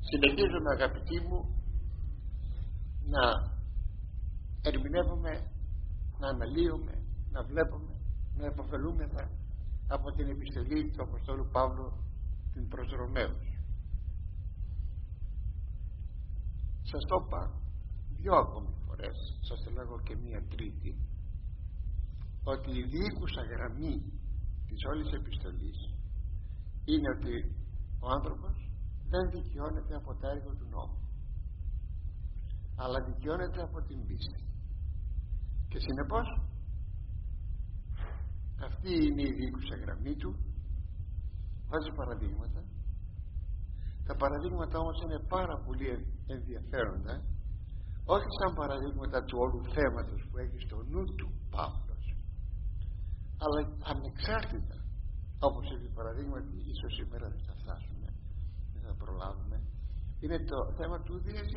Συνεχίζουμε, αγαπητοί μου, να ερμηνεύουμε, να αναλύουμε, να βλέπουμε, να επωφελούμεθα από την επιστολή του Αποστόλου Παύλου την προς Ρωμαίους. Σας το είπα 2 ακόμη φορές, σας το λέγω και μία τρίτη, ότι η διοίκουσα γραμμή της όλης επιστολής είναι ότι ο άνθρωπος δεν δικαιώνεται από τα έργα του νόμου, αλλά δικαιώνεται από την πίστη. Και συνεπώς αυτή είναι η διοίκουσα γραμμή του. Βάζει παραδείγματα. Τα παραδείγματα όμως είναι πάρα πολύ ενδιαφέροντα, όχι σαν παραδείγματα του όλου θέματος που έχει στο νου του Παύλος, αλλά ανεξάρτητα, όπως έχει παραδείγματι, ίσως σήμερα δεν θα φτάσουμε, δεν θα προλάβουμε, είναι το θέμα του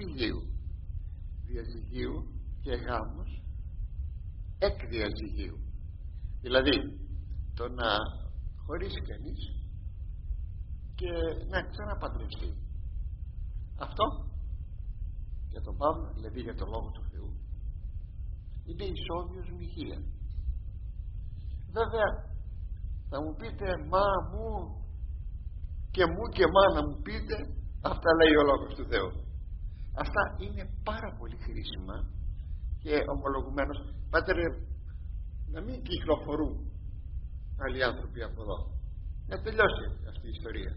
διαζυγίου και γάμους εκ διαζυγίου. Δηλαδή το να χωρίσει κανείς και να ξαναπαντρευτεί. Αυτό για τον Παύλο, δηλαδή για τον Λόγο του Θεού, είναι ισόβιος μοιχεία. Βέβαια θα μου πείτε, μα μου και μάνα μου πείτε, αυτά λέει ο Λόγος του Θεού. Αυτά είναι πάρα πολύ χρήσιμα και ομολογουμένως, πάτερε, να μην κυκλοφορούν άλλοι άνθρωποι από εδώ, να τελειώσει αυτή η ιστορία.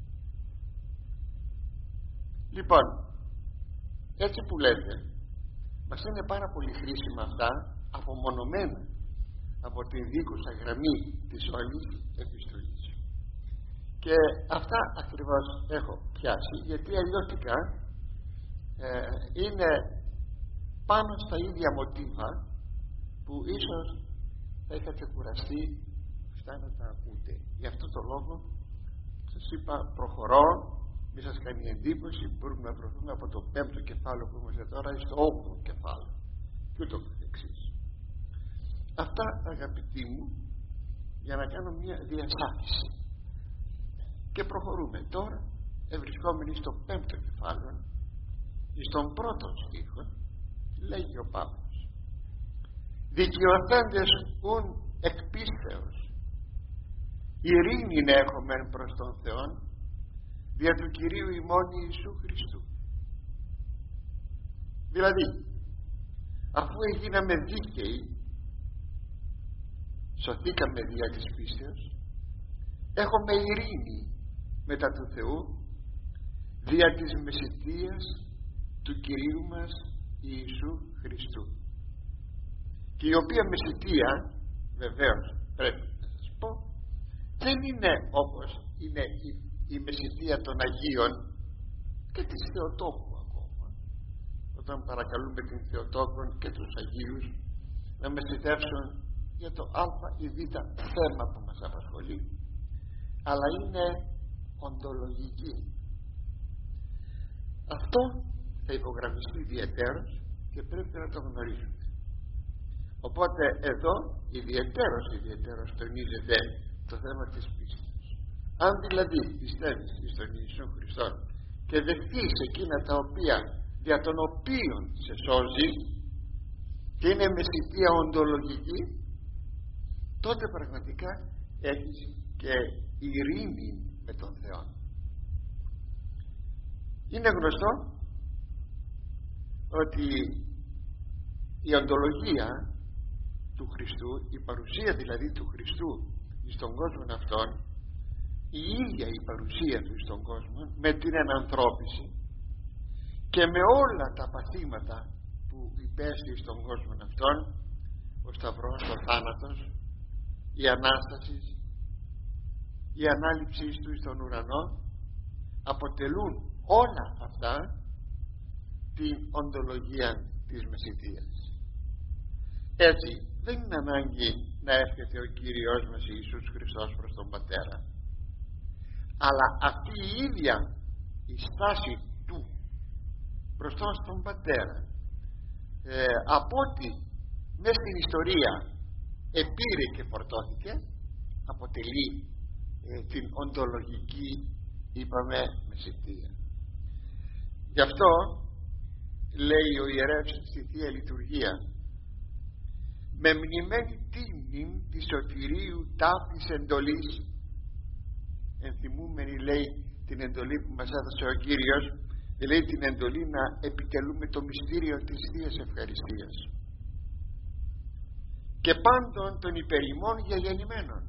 Λοιπόν, έτσι που λέτε, μας είναι πάρα πολύ χρήσιμα αυτά, απομονωμένα από την δίκουσα γραμμή της όλης επιστολής. Και αυτά ακριβώς έχω πιάσει, γιατί αλλιώτικα είναι πάνω στα ίδια μοτίβα που ίσως θα είχατε κουραστεί αυτά να τα ακούτε. Γι' αυτό το λόγο σας είπα, προχωρώ, μη σας κάνει εντύπωση, μπορούμε να προωθούμε από το 5ο κεφάλαιο που είμαστε τώρα στο 8ο κεφάλαιο και ούτω καθεξής. Αυτά, αγαπητοί μου, για να κάνω μια διασάφηση. Και προχωρούμε τώρα, ευρισκόμενοι στο 5ο κεφάλαιο, στον 1ο στίχο, λέγει ο Παύλος: δικαιωθέντες ουν εκ πίστεως, ειρήνην έχομεν προς τον Θεόν, δια του Κυρίου ημών Ιησού Χριστού. Δηλαδή, αφού έγιναμε δίκαιοι, σωθήκαμε δια της πίστεως, έχουμε ειρήνη μετά του Θεού, δια της μεσιτείας του Κυρίου μας Ιησού Χριστού. Και η οποία μεσιτεία, βεβαίως πρέπει να σας πω, δεν είναι όπως είναι η μεσιτεία των Αγίων και της Θεοτόκου ακόμα, όταν παρακαλούμε την Θεοτόκον και τους Αγίους να μεσιτεύσουν για το α ή β θέμα που μας απασχολεί, αλλά είναι οντολογική. Αυτό θα υπογραμμιστεί ιδιαιτέρως και πρέπει να το γνωρίζουμε. Οπότε εδώ ιδιαιτέρως τονίζεται το θέμα της πίστης. Αν δηλαδή πιστεύεις στον Ιησού Χριστό και δεχτείς εκείνα τα οποία δια των οποίων σε σώζει και είναι μεσιτεία οντολογική, τότε πραγματικά έχεις και ειρήνη με τον Θεό. Είναι γνωστό ότι η οντολογία του Χριστού, η παρουσία δηλαδή του Χριστού στον κόσμο αυτόν, η ίδια η παρουσία του στον κόσμο με την ενανθρώπιση και με όλα τα παθήματα που υπέστη στον κόσμο αυτόν, ο Σταυρός, ο θάνατος, η Ανάσταση, η ανάληψή του στον ουρανό, αποτελούν όλα αυτά την οντολογία της μεσιτείας. Έτσι δεν είναι ανάγκη να έρχεται ο Κύριος μας Ιησούς Χριστός προς τον Πατέρα, αλλά αυτή η ίδια η στάση του προς τον Πατέρα, από ότι μες στην ιστορία επήρε και φορτώθηκε, αποτελεί την οντολογική, είπαμε, μεσιτεία. Γι' αυτό λέει ο ιερεύς στη Θεία Λειτουργία, με μνημένη τίμην της σωτηρίου τάφης εντολής, ενθυμούμενη λέει την εντολή που μας έδωσε ο Κύριος, λέει την εντολή να επιτελούμε το μυστήριο της Θείας Ευχαριστίας, και πάντων των υπερημών διαγεννημένων,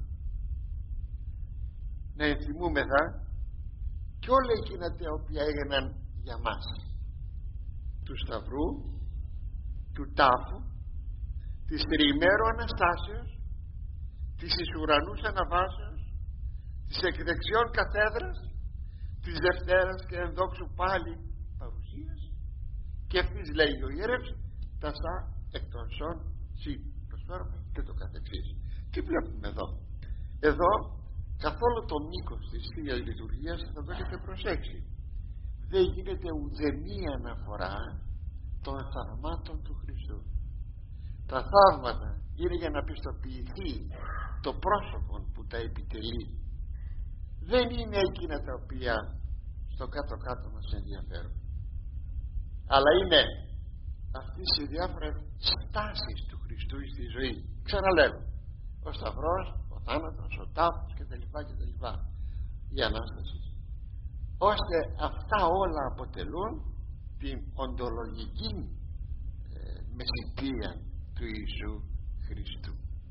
να ενθυμούμεθα και όλα εκείνα τα οποία έγιναν για μας, του Σταυρού, του τάφου, της τριημέρου Αναστάσεως, της εις ουρανούς αναβάσεως, της εκ δεξιών καθέδρας, της Δευτέρας και ενδόξου πάλι παρουσίας, και ευθύς λέει ο ιερεύς, τα σα εκ των σών σύ προσφέρουμε, και το καθεξής. Τι βλέπουμε εδώ? Εδώ καθόλου το μήκος της Θείας Λειτουργίας θα το έχετε προσέξει, δεν γίνεται ουδέμια αναφορά των θαυμάτων του Χριστού. Τα θαύματα είναι για να πιστοποιηθεί το πρόσωπο που τα επιτελεί, δεν είναι εκείνα τα οποία στο κάτω-κάτω μας ενδιαφέρουν, αλλά είναι αυτές οι διάφορες στάσεις του Χριστού στη ζωή. Ξαναλέω, ο Σταυρός, ο θάνατος, ο τάφος κτλ. Η Ανάσταση, ώστε αυτά όλα αποτελούν την οντολογική μεσητεία του Ιησού Χριστού.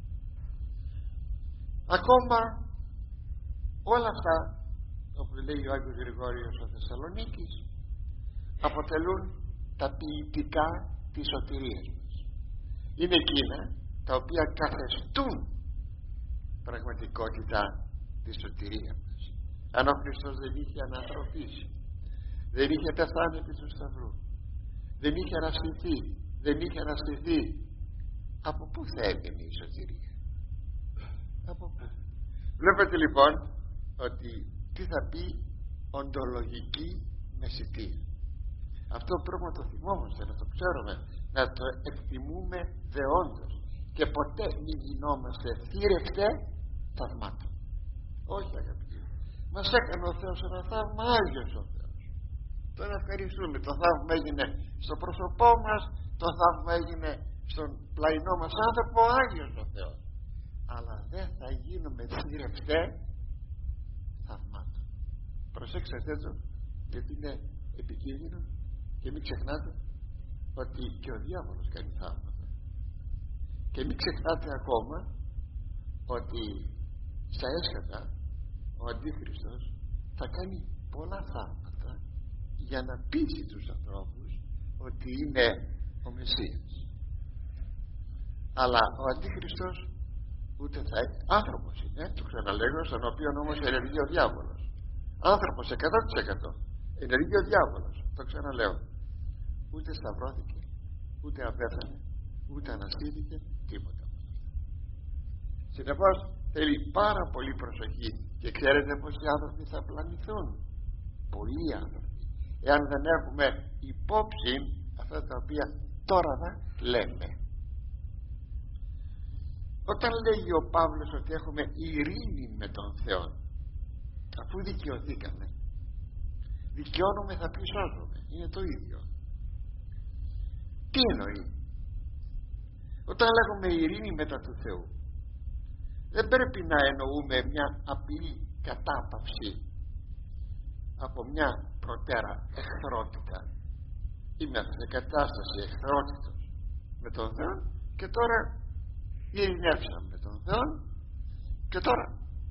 Ακόμα όλα αυτά, όπως λέει ο Άγιος Γρηγόριος ο Θεσσαλονίκης, αποτελούν τα ποιητικά της σωτηρίας μας. Είναι εκείνα τα οποία καθεστούν πραγματικότητα τη σωτηρία μας. Αν ο Χριστός δεν είχε ανθρωπίσει, δεν είχε πεθάνει επί του Σταυρού, δεν είχε αναστηθεί, δεν είχε αναστηθεί, από πού θα έβγαινε η σωτηρία? Από πού? Βλέπετε λοιπόν ότι τι θα πει οντολογική μεσητεία. Αυτό πρέπει να το θυμόμαστε, να το ξέρουμε, να το εκτιμούμε δεόντως, και ποτέ μην γινόμαστε θύρευτε θαυμάτων. Όχι αγαπητοί, μας έκανε ο Θεός ένα θαύμα, Άγιος ο Θεός, τον ευχαριστούμε. Το θαύμα έγινε στο πρόσωπό μας, το θαύμα έγινε στον πλαϊνό μας άνθρωπο, Άγιος ο Θεός, αλλά δεν θα γίνουμε θύρευτε θαυμάτων. Προσέξτε το, γιατί είναι επικίνδυνο, και μην ξεχνάτε ότι και ο διάβολος κάνει θαύματα, και μην ξεχνάτε ακόμα ότι στα έσχατα ο Αντίχριστος θα κάνει πολλά θαύματα για να πείσει τους ανθρώπους ότι είναι ο Μεσσίας. Αλλά ο Αντίχριστος ούτε θα έχει, άνθρωπος είναι, το ξαναλέγω, στον οποίο όμως ενεργεί ο διάβολος. Άνθρωπος 100% ενεργεί ο διάβολος, το ξαναλέω. Ούτε σταυρώθηκε, ούτε απέθανε, ούτε αναστήθηκε, τίποτα. Συνεπώς θέλει πάρα πολύ προσοχή, και ξέρετε πως οι άνθρωποι θα πλανηθούν, πολλοί άνθρωποι, εάν δεν έχουμε υπόψη αυτά τα οποία τώρα θα λέμε. Όταν λέγει ο Παύλος ότι έχουμε ειρήνη με τον Θεό, αφού δικαιωθήκαμε, δικαιώνουμε θα πει σώζουμε, είναι το ίδιο. Τι εννοεί? Όταν λέγουμε ειρήνη μετά του Θεού, δεν πρέπει να εννοούμε μια απλή κατάπαυση από μια προτέρα εχθρότητα. Είμαστε σε κατάσταση εχθρότητας με τον Θεό και τώρα ειρηνεύσαμε με τον Θεό και τώρα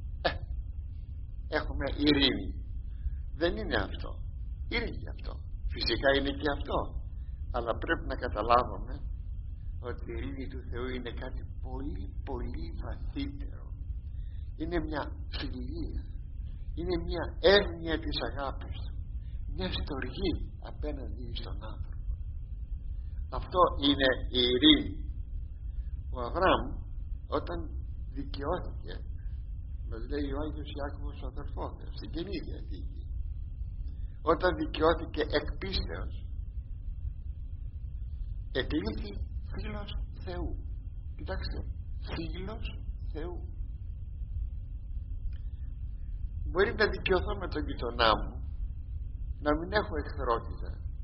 έχουμε ειρήνη. Δεν είναι αυτό. Είναι και αυτό. Φυσικά είναι και αυτό. Αλλά πρέπει να καταλάβουμε ότι η ειρήνη του Θεού είναι κάτι πολύ πολύ βαθύτερο. Είναι μια φιλία, είναι μια έγνοια της αγάπης του, μια στοργή απέναντι στον άνθρωπο. Αυτό είναι η ειρήνη. Ο Αβραάμ όταν δικαιώθηκε, μας λέει ο Άγιος Ιάκωβος ο αδερφός στην Καινή Διαθήκη, όταν δικαιώθηκε εκ πίστεως, εκλήθη φίλος Θεού. Κοιτάξτε, φίλος Θεού. Μπορεί να δικαιωθώ με τον γειτονά μου, να μην έχω εχθρότητα,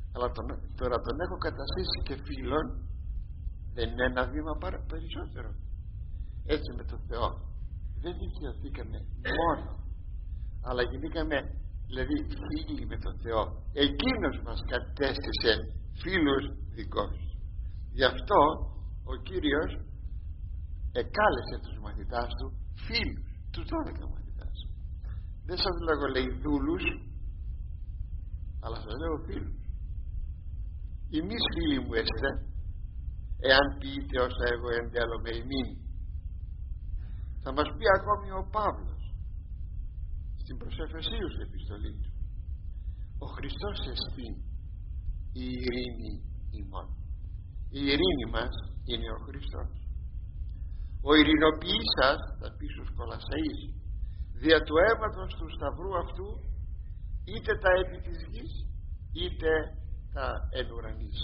αλλά τώρα τον έχω καταστήσει και φίλον, δεν είναι ένα βήμα περισσότερο? Έτσι με τον Θεό δεν δικαιωθήκαμε μόνο, αλλά γίνηκαμε δηλαδή φίλοι με τον Θεό. Εκείνος μας κατέστησε φίλους δικός. Γι' αυτό ο Κύριος εκάλεσε τους μαθητάς του φίλους, τους 12 μαθητάς. Δεν σας λέγω λέει δούλους, αλλά σας λέω φίλους. Εμείς φίλοι μου έστε, εάν πείτε όσα εγώ εντέλω με ημίν. Θα μας πει ακόμη ο Παύλος στην προς Εφεσίους επιστολή του, ο Χριστός εστί η ειρήνη ημών. Η ειρήνη μας είναι ο Χριστός. Ο ειρηνοποιείς σας, θα πει στους Κολασσαείς, δια του αίματος του σταυρού αυτού, είτε τα επί της γης είτε τα εν ουρανής.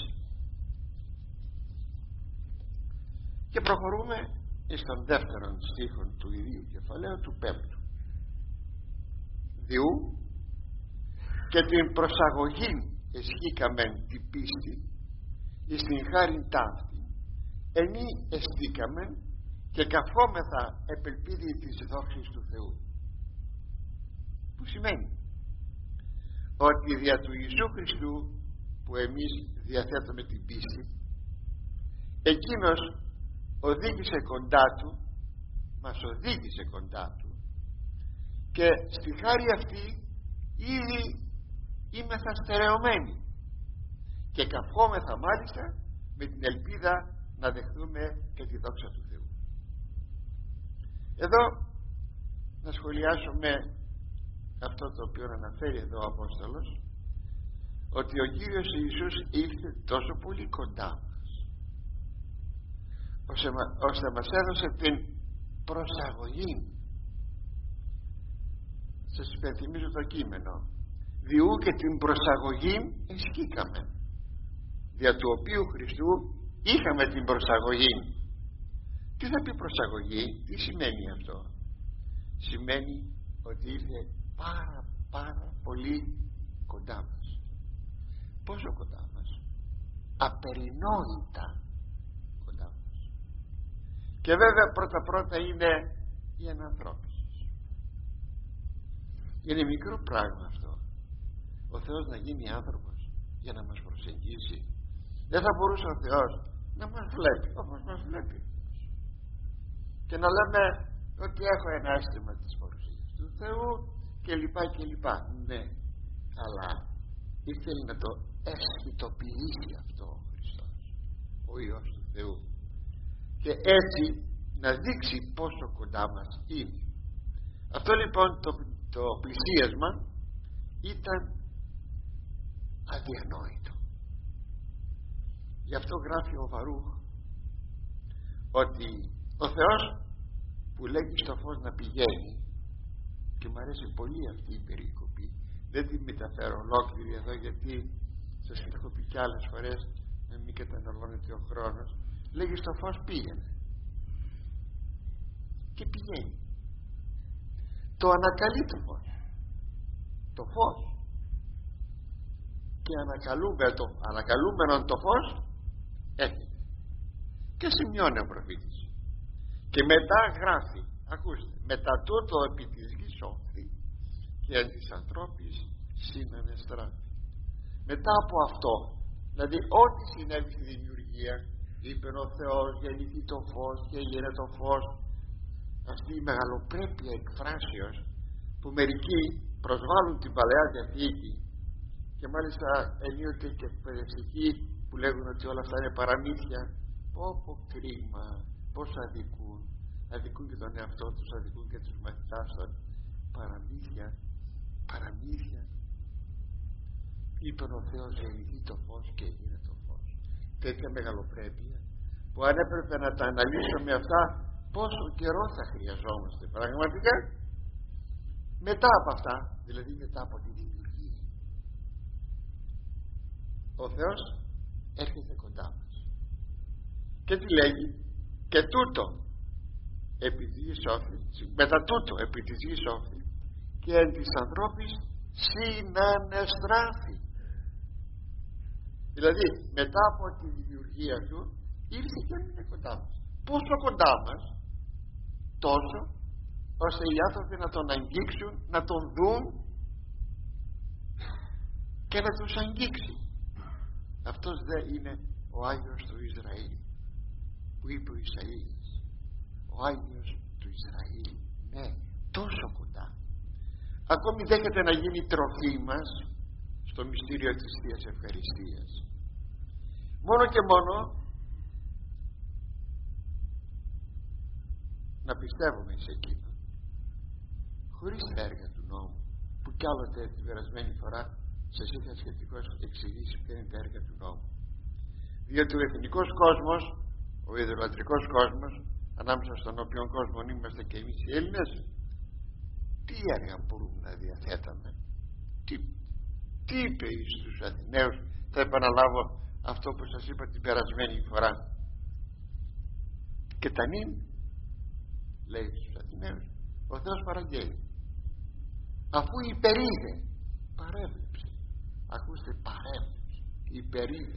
Και προχωρούμε στον δεύτερον στίχον του ιδίου κεφαλαίου του 5ου. Διού και την προσαγωγή εσχήκαμεν την πίστη εις την χάριν ταύτη, ενή εστίκαμεν και καυόμεθα επελπίδη της δόξης του Θεού. Που σημαίνει ότι δια του Ιησού Χριστού που εμείς διαθέτουμε την πίστη, εκείνος οδήγησε κοντά του, μας οδήγησε κοντά του, και στη χάρη αυτή ήδη είμεθα στερεωμένοι και καυχόμεθα μάλιστα με την ελπίδα να δεχθούμε και τη δόξα του Θεού. Εδώ να σχολιάσουμε αυτό το οποίο αναφέρει εδώ ο Απόστολος, ότι ο Κύριος Ιησούς ήρθε τόσο πολύ κοντά μας ώστε μας έδωσε την προσαγωγή. Σας υπενθυμίζω το κείμενο. Διού και την προσαγωγή εσκήκαμε, δια του οποίου Χριστού είχαμε την προσαγωγή. Τι θα πει προσαγωγή? Τι σημαίνει αυτό? Σημαίνει ότι ήρθε πάρα πολύ κοντά μας. Πόσο κοντά μας? Απερινόητα κοντά μας. Και βέβαια πρώτα είναι η ανανθρώπιση. Είναι μικρό πράγμα αυτό, ο Θεός να γίνει άνθρωπος για να μας προσεγγίσει. Δεν θα μπορούσε ο Θεός να μας βλέπει όπως μας βλέπει και να λέμε ότι έχω ένα αίσθημα της παρουσίας του Θεού και λοιπά. Ναι, αλλά ήθελε να το αισθητοποιήσει αυτό ο Χριστός, ο Υιός του Θεού, και έτσι να δείξει πόσο κοντά μας είναι. Αυτό λοιπόν το πλησίασμα ήταν αδιανόητο. Γι' αυτό γράφει ο Βαρούχ ότι ο Θεός που λέγει στο φως να πηγαίνει, και μου αρέσει πολύ αυτή η περικοπή, δεν την μεταφέρω ολόκληρη εδώ γιατί σας την έχω πει κι άλλες φορές να μην καταναλώνεται ο χρόνος. Λέγει στο φως πήγαινε και πηγαίνει. Το ανακαλεί το φως και ανακαλούμενον το φως έρχεται και σημειώνει ο προφήτης και μετά γράφει, ακούστε, μετά τούτο επί της γης όφθη και εν της ανθρώπης συνανεστράφη. Μετά από αυτό, δηλαδή ό,τι συνέβη στη δημιουργία, είπε ο Θεός γεννηθεί το φως και έγινε το φως, αυτή η μεγαλοπρέπεια εκφράσεως που μερικοί προσβάλλουν την Παλαιά Διαθήκη και μάλιστα ενίοτε και εκπαιδευτικοί που λέγουν ότι όλα αυτά είναι παραμύθια. Πω κρίμα, πως αδικούν και τον εαυτό τους, αδικούν και τους μαθητάς των. Παραμύθια. Είπε ο Θεός γεννηθεί το φως και έγινε το φως. Τέτοια μεγαλοπρέπεια που αν έπρεπε να τα αναλύσουμε αυτά, πόσο καιρό θα χρειαζόμαστε πραγματικά. Μετά από αυτά, δηλαδή μετά από τη δημιουργία, ο Θεός έρχεται κοντά μας και τι λέγει? Και τούτο επί της γης όφθη, μετά τούτο επί της γης όφθη και εν της ανθρώπης συνανεστράφη. Δηλαδή μετά από τη δημιουργία του ήρθε και έμεινε κοντά μας. Πόσο κοντά μας? Τόσο ώστε οι άνθρωποι να τον αγγίξουν, να τον δουν και να τους αγγίξει. Αυτός δεν είναι ο Άγιος του Ισραήλ που είπε ο Ισαΐας, ο Άγιος του Ισραήλ. Ναι, τόσο κοντά. Ακόμη δέχεται να γίνει τροφή μας στο μυστήριο της Θείας Ευχαριστίας. Μόνο και μόνο να πιστεύουμε σε εκείνο, χωρίς τα έργα του νόμου, που κι άλλοτε την περασμένη φορά σας είχα σχετικώς εξηγήσει ποια είναι τα έργα του νόμου. Διότι ο εθνικός κόσμος, ο ιδωλατρικός κόσμος, ανάμεσα στον οποίο κόσμο είμαστε και εμείς οι Έλληνες, τι έργα μπορούμε να διαθέταμε? Τι είπε στους Αθηναίους? Θα επαναλάβω αυτό που σας είπα την περασμένη φορά. Και τα νυν, λέει στους Αθηναίους, ο Θεός παραγγέλει, αφού υπερείδε, παρέβλεψε. Ακούστε, παρέβλεψε, υπερείδε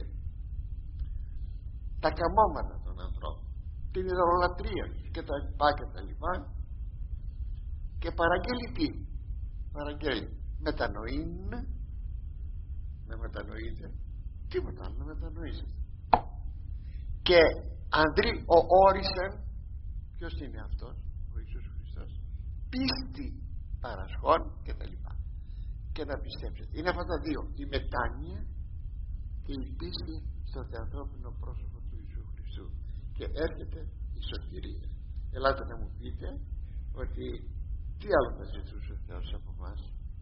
τα καμώματα των ανθρώπων, την ιδωλολατρία και τα λοιπά και τα λοιπά, και παραγγέλει τι? Παραγγέλει μετανοήν, να μετανοείτε, τίποτα άλλο, να μετανοήσετε. Και ο όρισεν, ποιος είναι αυτός? Ο Ιησούς Χριστός. Πίστη παρασχών και τα λοιπά, και να πιστέψετε. Είναι αυτά τα δύο, η μετάνοια και η πίστη στο θεανθρώπινο πρόσωπο του Ιησού Χριστού, και έρχεται η σωτηρία. Ελάτε να μου πείτε ότι τι άλλο θα ζητούσε ο Θεός από εμάς?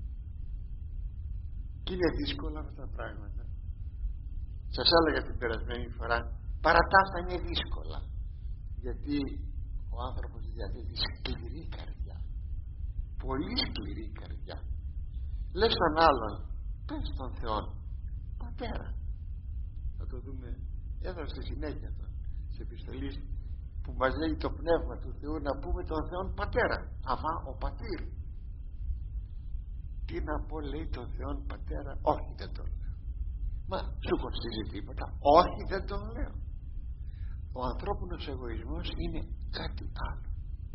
Και είναι δύσκολα αυτά τα πράγματα. Σας έλεγα την περασμένη φορά, παρά τα αυτά είναι δύσκολα, γιατί ο άνθρωπος διαθέτει σκληρή καρδιά, πολύ σκληρή καρδιά. Λες τον άλλον, πες στον Θεό, Πατέρα. Θα το δούμε εδώ στη συνέχεια της επιστολής, που μας λέει το Πνεύμα του Θεού να πούμε τον Θεό Πατέρα. Αμά ο Πατήρ. Τι να πω, λέει τον Θεό Πατέρα? Όχι, δεν τον λέω. Μα σου κοστίζει τίποτα? Όχι, δεν τον λέω. Ο ανθρώπινος εγωισμός είναι κάτι άλλο.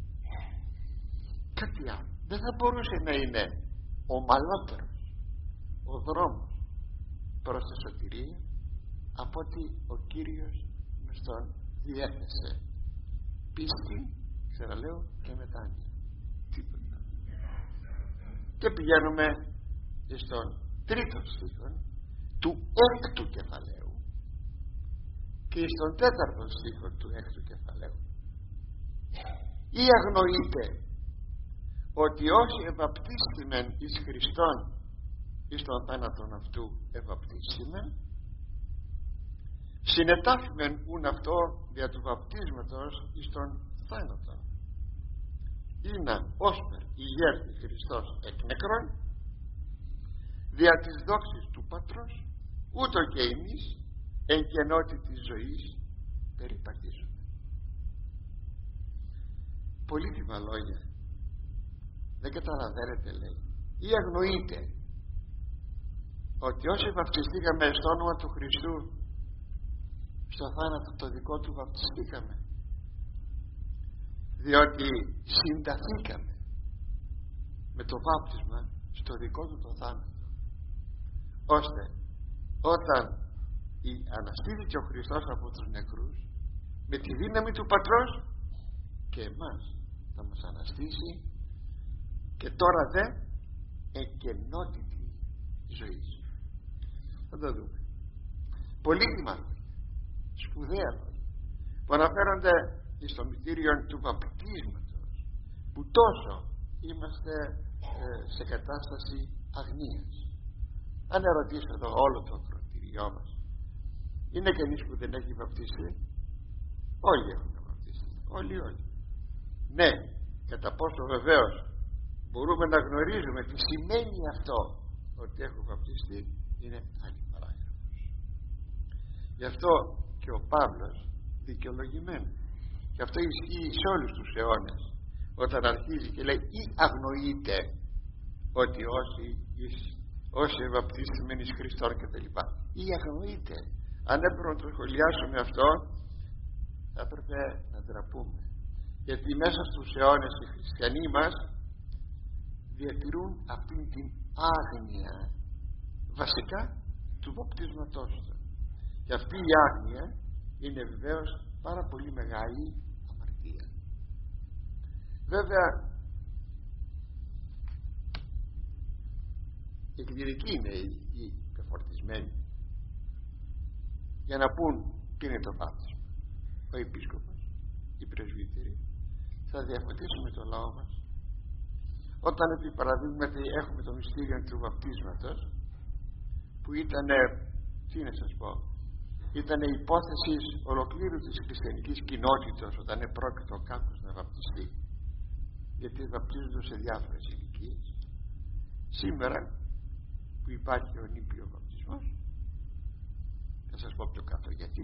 Κάτι άλλο. Δεν θα μπορούσε να είναι ομαλότερος ο δρόμος προς τη σωτηρία από ότι ο Κύριος μας τον διέθεσε. Πίστη, ξαναλέω, και μετάνοια. Τίποτα. Και πηγαίνουμε στον τρίτο στίχο του έκτου κεφαλαίου και στον τέταρτο στίχο του έκτου κεφαλαίου. Ή αγνοείτε ότι όσοι ευαπτίστημεν εις Χριστόν εις τον θάνατον αυτού ευαπτίστημεν, συνετάφημεν ούν αυτό δια του βαπτίσματος εις τον θάνατον, είναι όσπερ ηγέρθη Χριστός εκ νεκρών, δια της δόξης του Πατρός, ούτω και εμείς εν κενότη της ζωής περιπατήσουμε. Πολύτιμα λόγια. Δεν καταλαβαίνετε, λέει. Ή αγνοείτε ότι όσοι βαπτιστήκαμε στο όνομα του Χριστού, στο θάνατο το δικό του βαπτιστήκαμε, διότι συνταθήκαμε με το βάπτισμα στο δικό του το θάνατο, ώστε όταν αναστήθηκε ο Χριστός από τους νεκρούς, με τη δύναμη του Πατρός και εμάς θα μας αναστήσει, και τώρα δε εκενότητη ζωής. Θα το δούμε. Πολύτιμα λόγια, σπουδαία λόγια, που αναφέρονται στο μυστήριο του βαπτίσματος, που τόσο είμαστε σε κατάσταση αγνίας. Αν ερωτήσω εδώ όλο το ακροτηριό μας, είναι κανείς που δεν έχει βαπτιστεί? Όλοι έχουν βαπτιστεί, όλοι. Ναι, κατά πόσο βεβαίως μπορούμε να γνωρίζουμε τι σημαίνει αυτό ότι έχω βαπτιστεί, είναι άλλη παράγραφος. Γι' αυτό και ο Παύλος δικαιολογημένο, και αυτό ισχύει σε όλους τους αιώνες, όταν αρχίζει και λέει ή αγνοείται ότι όσοι εις όσοι βαπτίσθημεν εις Χριστόν κτλ. Ή αγνοείται. Αν έπρεπε να το σχολιάσουμε αυτό, θα έπρεπε να ντραπούμε, γιατί μέσα στους αιώνες οι χριστιανοί μας διατηρούν αυτήν την άγνοια βασικά του βαπτίσματός του, και αυτή η άγνοια είναι βεβαίως πάρα πολύ μεγάλη αμαρτία. Βέβαια οι κληρικοί είναι οι πεφορτισμένοι για να πούν τι είναι το βάπτισμα. Ο επίσκοπος, οι πρεσβύτεροι θα διαφωτίσουμε το λαό μας. Όταν επί παραδείγματι έχουμε το μυστήριο του βαπτίσματος, που ήταν, τι να σας πω, ήταν υπόθεση ολοκλήρου της χριστιανικής κοινότητας όταν επρόκειτο κάποιος να βαπτιστεί, γιατί βαπτίζονται σε διάφορες ηλικίες. Σήμερα που υπάρχει ο νήπιο βαπτισμός, θα σας πω πιο κάτω γιατί.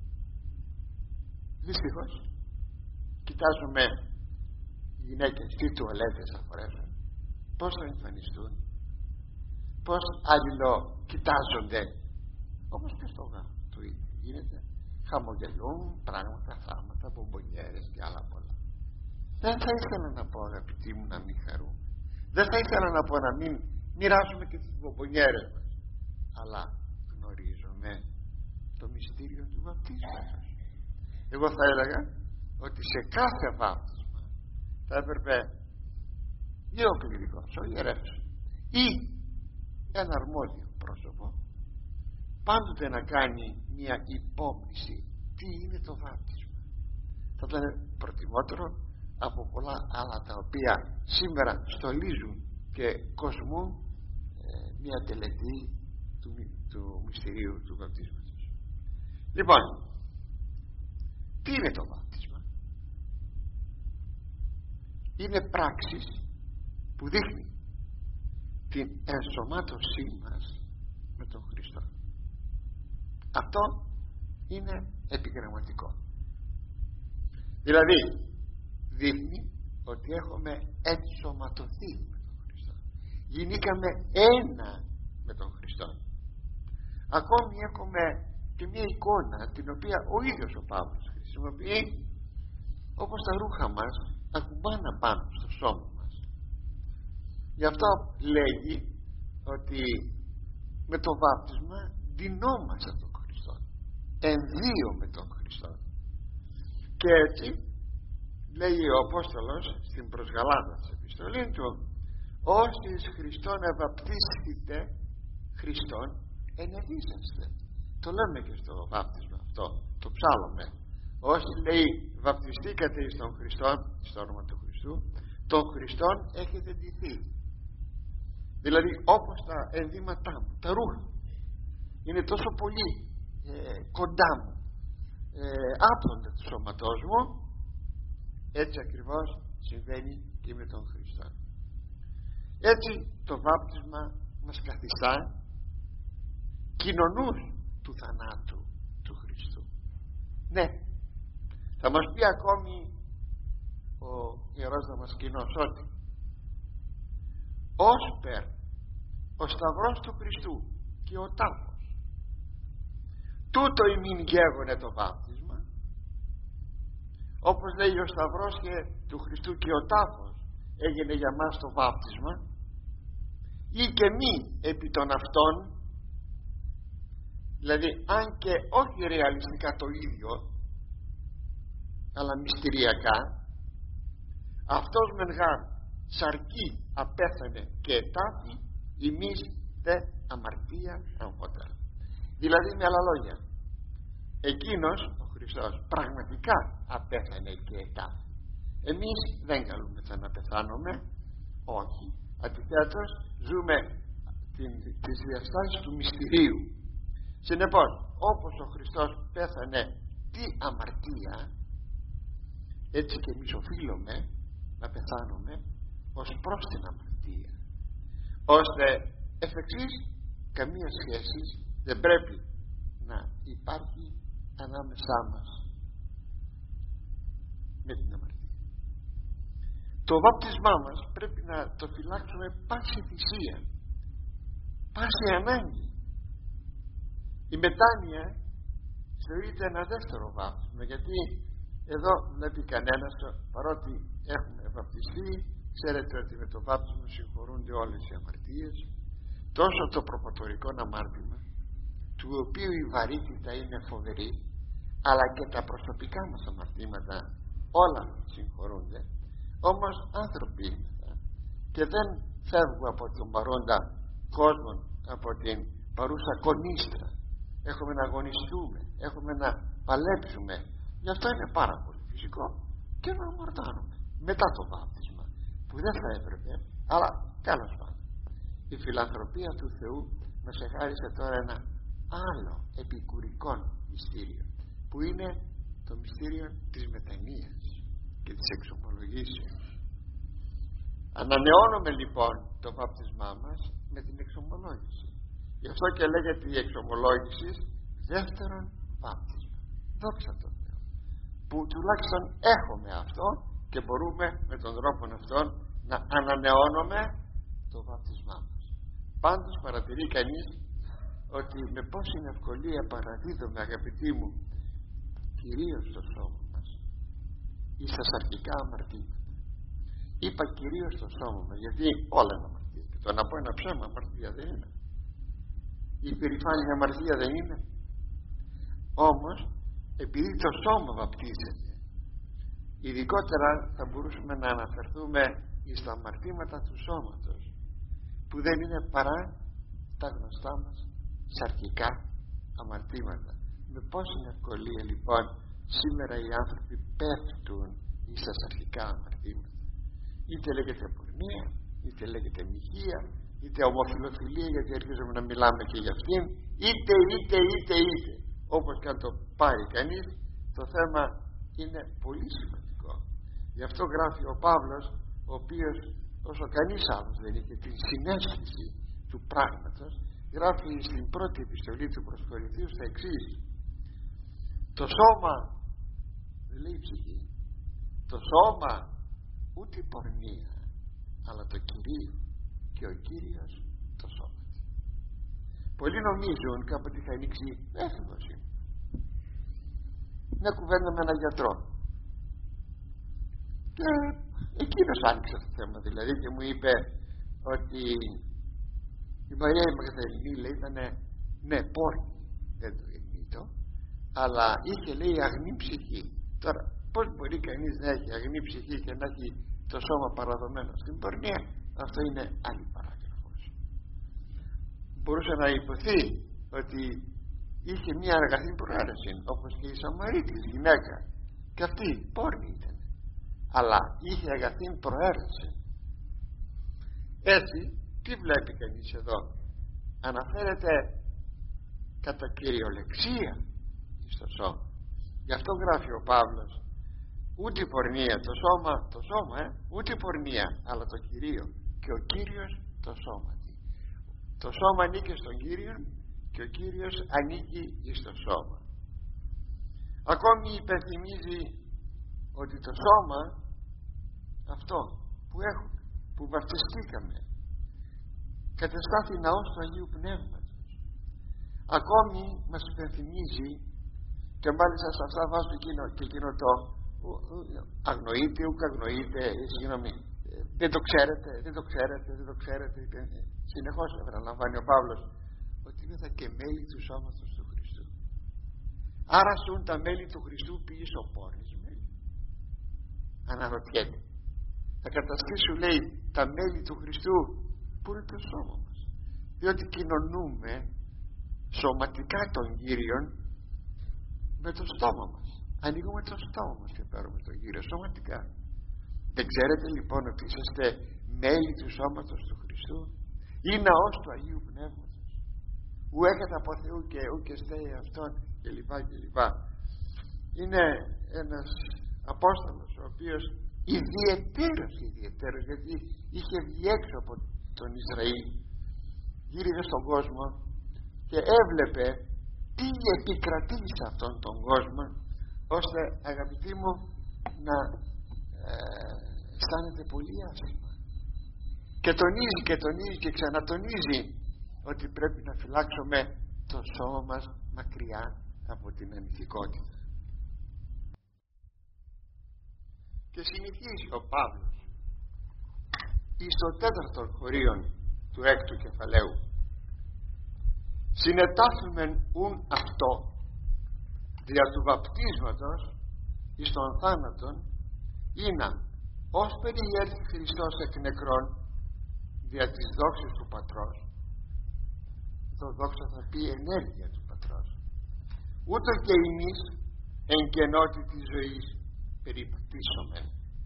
Δυστυχώς κοιτάζουμε οι γυναίκες τι τουαλέτες θα φορέσουν, πώς θα εμφανιστούν, πώς κοιτάζονται, όπως και στο γάμο το ίδιο γίνεται. Χαμογελούν, πράγματα, θάματα, μπομπονιέρες και άλλα πολλά. Δεν θα ήθελα να πω, αγαπητοί μου, να μην χαρούμε. Δεν θα ήθελα να πω να μην μοιράσουμε και τις μπομπονιέρες μας, αλλά γνωρίζουμε το μυστήριο του βαπτίσματος. Εγώ θα έλεγα ότι σε κάθε βάπτισμα θα έπρεπε ή ο κληρικός, ο ιερεύς ή ένα αρμόδιο πρόσωπο πάντοτε να κάνει μια υπόμνηση τι είναι το βάπτισμα. Θα ήταν προτιμότερο από πολλά άλλα τα οποία σήμερα στολίζουν και κοσμούν μια τελετή του μυστηρίου του βαπτίσματος. Λοιπόν, τι είναι το βάπτισμα? Είναι πράξεις που δείχνει την ενσωμάτωσή μας με τον Χριστό. Αυτό είναι επιγραμματικό. Δηλαδή δείχνει ότι έχουμε ενσωματωθεί με τον Χριστό, γίνηκαμε ένα με τον Χριστό. Ακόμη έχουμε και μια εικόνα την οποία ο ίδιος ο Παύλος χρησιμοποιεί, όπως τα ρούχα μας ακουμπάνα πάνω στο σώμα μας. Γι' αυτό λέγει ότι με το βάπτισμα ντυνόμαστε τον Χριστό, ενδύο με τον Χριστό. Και έτσι λέει ο Απόστολος στην προς Γαλάτα της επιστολή του, όσοι Χριστόν ευαπτίσθητε Χριστόν ενεδίσαστε. Το λέμε και στο βάπτισμα αυτό, το ψάλλουμε. Όσοι λέει βαπτιστήκατε εις τον Χριστόν, στο όνομα του Χριστού, τον Χριστόν έχετε ντυθεί. Δηλαδή όπως τα ενδύματά μου, τα ρούχα είναι τόσο πολύ κοντά μου, άπλονται του σώματός μου, έτσι ακριβώς συμβαίνει και με τον Χριστό. Έτσι το βάπτισμα μας καθιστά κοινωνούς του θανάτου του Χριστού. Ναι, θα μας πει ακόμη ο Ιερός Δαμασκηνός ότι όσπερ ο σταυρός του Χριστού και ο τάφος τούτο ημίν γέγονε το βάπτισμα, όπως λέει ο σταυρός και του Χριστού και ο τάφος έγινε για μας το βάπτισμα, ή και μη επί των αυτών, δηλαδή αν και όχι ρεαλιστικά το ίδιο αλλά μυστηριακά, αυτός μενγάρ σαρκή απέθανε και ετάφη, ημείς δε αμαρτία αμφωτέρα. Δηλαδή με άλλα λόγια, εκείνος ο Χριστός πραγματικά απέθανε και ετάφη. Εμείς δεν καλούμεθα να πεθάνουμε, όχι, αντιθέτως ζούμε τις διαστάσεις του μυστηρίου. Συνεπώς όπως ο Χριστός πέθανε τι αμαρτία, έτσι και εμείς οφείλουμε να πεθάνουμε ως προς την αμαρτία, ώστε εφ' εξής καμία σχέση δεν πρέπει να υπάρχει ανάμεσά μας με την αμαρτία. Το βάπτισμά μας πρέπει να το φυλάξουμε πάση θυσία, πάση ανάγκη. Η μετάνοια θεωρείται ένα δεύτερο βάπτισμα, γιατί εδώ βλέπει κανένας, παρότι έχουμε βαπτιστεί, ξέρετε ότι με το βάπτισμα συγχωρούνται όλες οι αμαρτίες, τόσο το προπατορικό αμάρτημα, του οποίου η βαρύτητα είναι φοβερή, αλλά και τα προσωπικά μας αμαρτήματα όλα συγχωρούνται. Όμως άνθρωποι είμαστε και δεν φεύγουμε από τον παρόντα κόσμο, από την παρούσα κονίστρα. Έχουμε να αγωνιστούμε, έχουμε να παλέψουμε. Γι' αυτό είναι πάρα πολύ φυσικό και να αμαρτάνουμε μετά το βάπτισμα, που δεν θα έπρεπε, αλλά τέλος πάντων. Η φιλανθρωπία του Θεού μας εχάρισε τώρα ένα άλλο επικουρικό μυστήριο, που είναι το μυστήριο της μετανοίας και της εξομολογήσεως. Ανανεώνουμε λοιπόν το βάπτισμά μας με την εξομολόγηση. Γι' αυτό και λέγεται η εξομολόγηση δεύτερον βάπτισμα. Δόξα τω Θεώ, που τουλάχιστον έχουμε αυτό και μπορούμε με τον τρόπο αυτόν να ανανεώνουμε το βάπτισμά μας. Πάντως παρατηρεί κανείς ότι με πόση ευκολία παραδίδουμε, αγαπητοί μου, κυρίως στο σώμα μας ή στα σαρκικά αμαρτήματα. Είπα κυρίως στο σώμα μας, γιατί όλα είναι αμαρτία. Και το να πω ένα ψέμα αμαρτία δεν είναι. Η υπερηφάνεια αμαρτία δεν είναι. Όμως επειδή το σώμα βαπτίζεται, ειδικότερα θα μπορούσαμε να αναφερθούμε στα αμαρτήματα του σώματος, που δεν είναι παρά τα γνωστά μας σαρκικά αμαρτήματα. Με πόση ευκολία λοιπόν σήμερα οι άνθρωποι πέφτουν στα σαρκικά αμαρτήματα. Είτε λέγεται πορνεία, είτε λέγεται μοιχεία, είτε ομοφιλοφιλία, γιατί αρχίζουμε να μιλάμε και για αυτήν, είτε όπως και αν το πάρει κανείς, το θέμα είναι πολύ σημαντικό. Γι' αυτό γράφει ο Παύλος, ο οποίος όσο κανείς άλλος δεν είχε την συναίσθηση του πράγματος, γράφει στην πρώτη επιστολή του προς Κορινθίους τα εξής: το σώμα, δεν λέει ψυχή, το σώμα ούτε πορνεία, αλλά το Κυρίο, και ο Κύριος το σώμα. Πολλοί νομίζουν, κάποτε είχα ανοίξει έφηβος μια κουβέντα με έναν γιατρό και εκείνος άνοιξε το θέμα, δηλαδή, και μου είπε ότι η Μαρία η Μαγδαληνή, λέει, ήταν ναι πόρνη, δεν το εννοείτο, αλλά είχε, λέει, αγνή ψυχή. Τώρα πώς μπορεί κανείς να έχει αγνή ψυχή και να έχει το σώμα παραδομένο στην πορνεία? Αυτό είναι άλλη παράγραφος. Μπορούσε να υποθεί ότι είχε μια αγαθή προαίρεση, όπως και η Σαμαρίτης γυναίκα, και αυτή πόρνη ήταν, αλλά είχε αγαθή προαίρεση. Έτσι τι βλέπει κανείς εδώ? Αναφέρεται κατά κυριολεξία στο σώμα. Γι' αυτό γράφει ο Παύλος, ούτε πορνεία, το σώμα, ούτε πορνεία, αλλά το Κυρίο, και ο Κύριος το σώμα. Το σώμα ανήκει στον Κύριο και ο Κύριος ανήκει στο σώμα. Ακόμη υπενθυμίζει ότι το σώμα αυτό που έχουμε, που βαπτιστήκαμε, κατεστάθη ναός του Αγίου Πνεύματος. Ακόμη μας υπενθυμίζει, και μάλιστα σε αυτά βάζω και εκείνο το αγνοείται, ούκ αγνοείται, συγγνώμη, δεν το ξέρετε, συνεχώς επαναλαμβάνει ο Παύλος ότι είμαστε και μέλη του σώματος του Χριστού. Άρα σουν τα μέλη του Χριστού πίσω πόρνης μέλη? Αναρωτιέται, θα καταστήσουν, λέει, τα μέλη του Χριστού που είναι το σώμα μας, διότι κοινωνούμε σωματικά τον Κύριον με το στόμα μας. Ανοίγουμε το στόμα μας και παίρνουμε τον Κύριο σωματικά. Δεν ξέρετε λοιπόν ότι είσαστε μέλη του σώματος του Χριστού ή ναός του Αγίου Πνεύματος, ου έχετε από Θεού και ου και στέει αυτόν, κλπ. Είναι ένας Απόστολος ο οποίος ιδιαιτέρως, γιατί είχε βγει έξω από τον Ισραήλ, γύριζε στον κόσμο και έβλεπε τι επικρατεί σε αυτόν τον κόσμο, ώστε, αγαπητοί μου, να αισθάνεται πολύ άσχημα. Και τονίζει και ξανατονίζει ότι πρέπει να φυλάξουμε το σώμα μας μακριά από την ανηθικότητα. Και συνεχίζει ο Παύλος εις το 4ο χωρίον του 6ου κεφαλαίου: συνετάσσομεν ούν αυτό δια του βαπτίσματος εις τον θάνατον, ήνα ως περιέρθει Χριστός εκ νεκρών δια της δόξης του Πατρός. Το δόξα θα πει ενέργεια του Πατρός. Ούτω και εμείς εν κενότη της ζωής περιπτύσσομεν,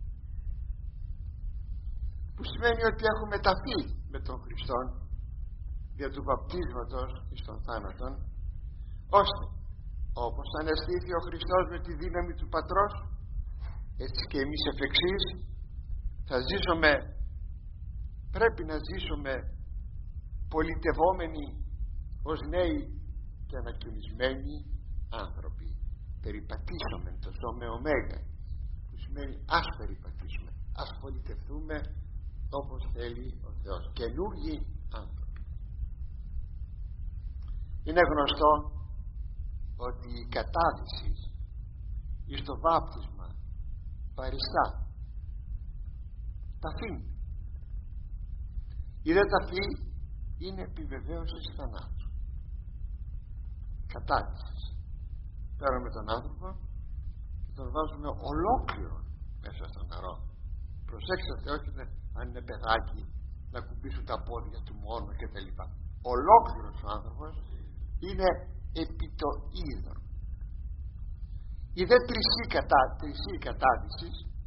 που σημαίνει ότι έχουμε ταφεί με τον Χριστό δια του βαπτίσματος εις τον θάνατον, ώστε όπως αναισθήθη ο Χριστός με τη δύναμη του Πατρός, έτσι και εμείς εφ' εξής θα ζήσουμε, πρέπει να ζήσουμε πολιτευόμενοι ως νέοι και ανακοινισμένοι άνθρωποι. Περιπατήσομεν, το ζώμε ωμέγα, που σημαίνει ας περιπατήσουμε, ας πολιτευτούμε όπως θέλει ο Θεός, καινούργιοι άνθρωποι. Είναι γνωστό ότι η κατάδυση εις το βάπτισμα παριστά ταφή. Η δε ταφή είναι επιβεβαίωση θανάτου. Κατάδυση. Παίρνουμε τον άνθρωπο και τον βάζουμε ολόκληρο μέσα στο νερό. Προσέξτε, όχι αν είναι παιδάκι να κουμπίσουν τα πόδια του μόνο και τα λοιπά. Ολόκληρος ο άνθρωπος είναι επί το είδωρ. Η δε τρισή κατάδυση,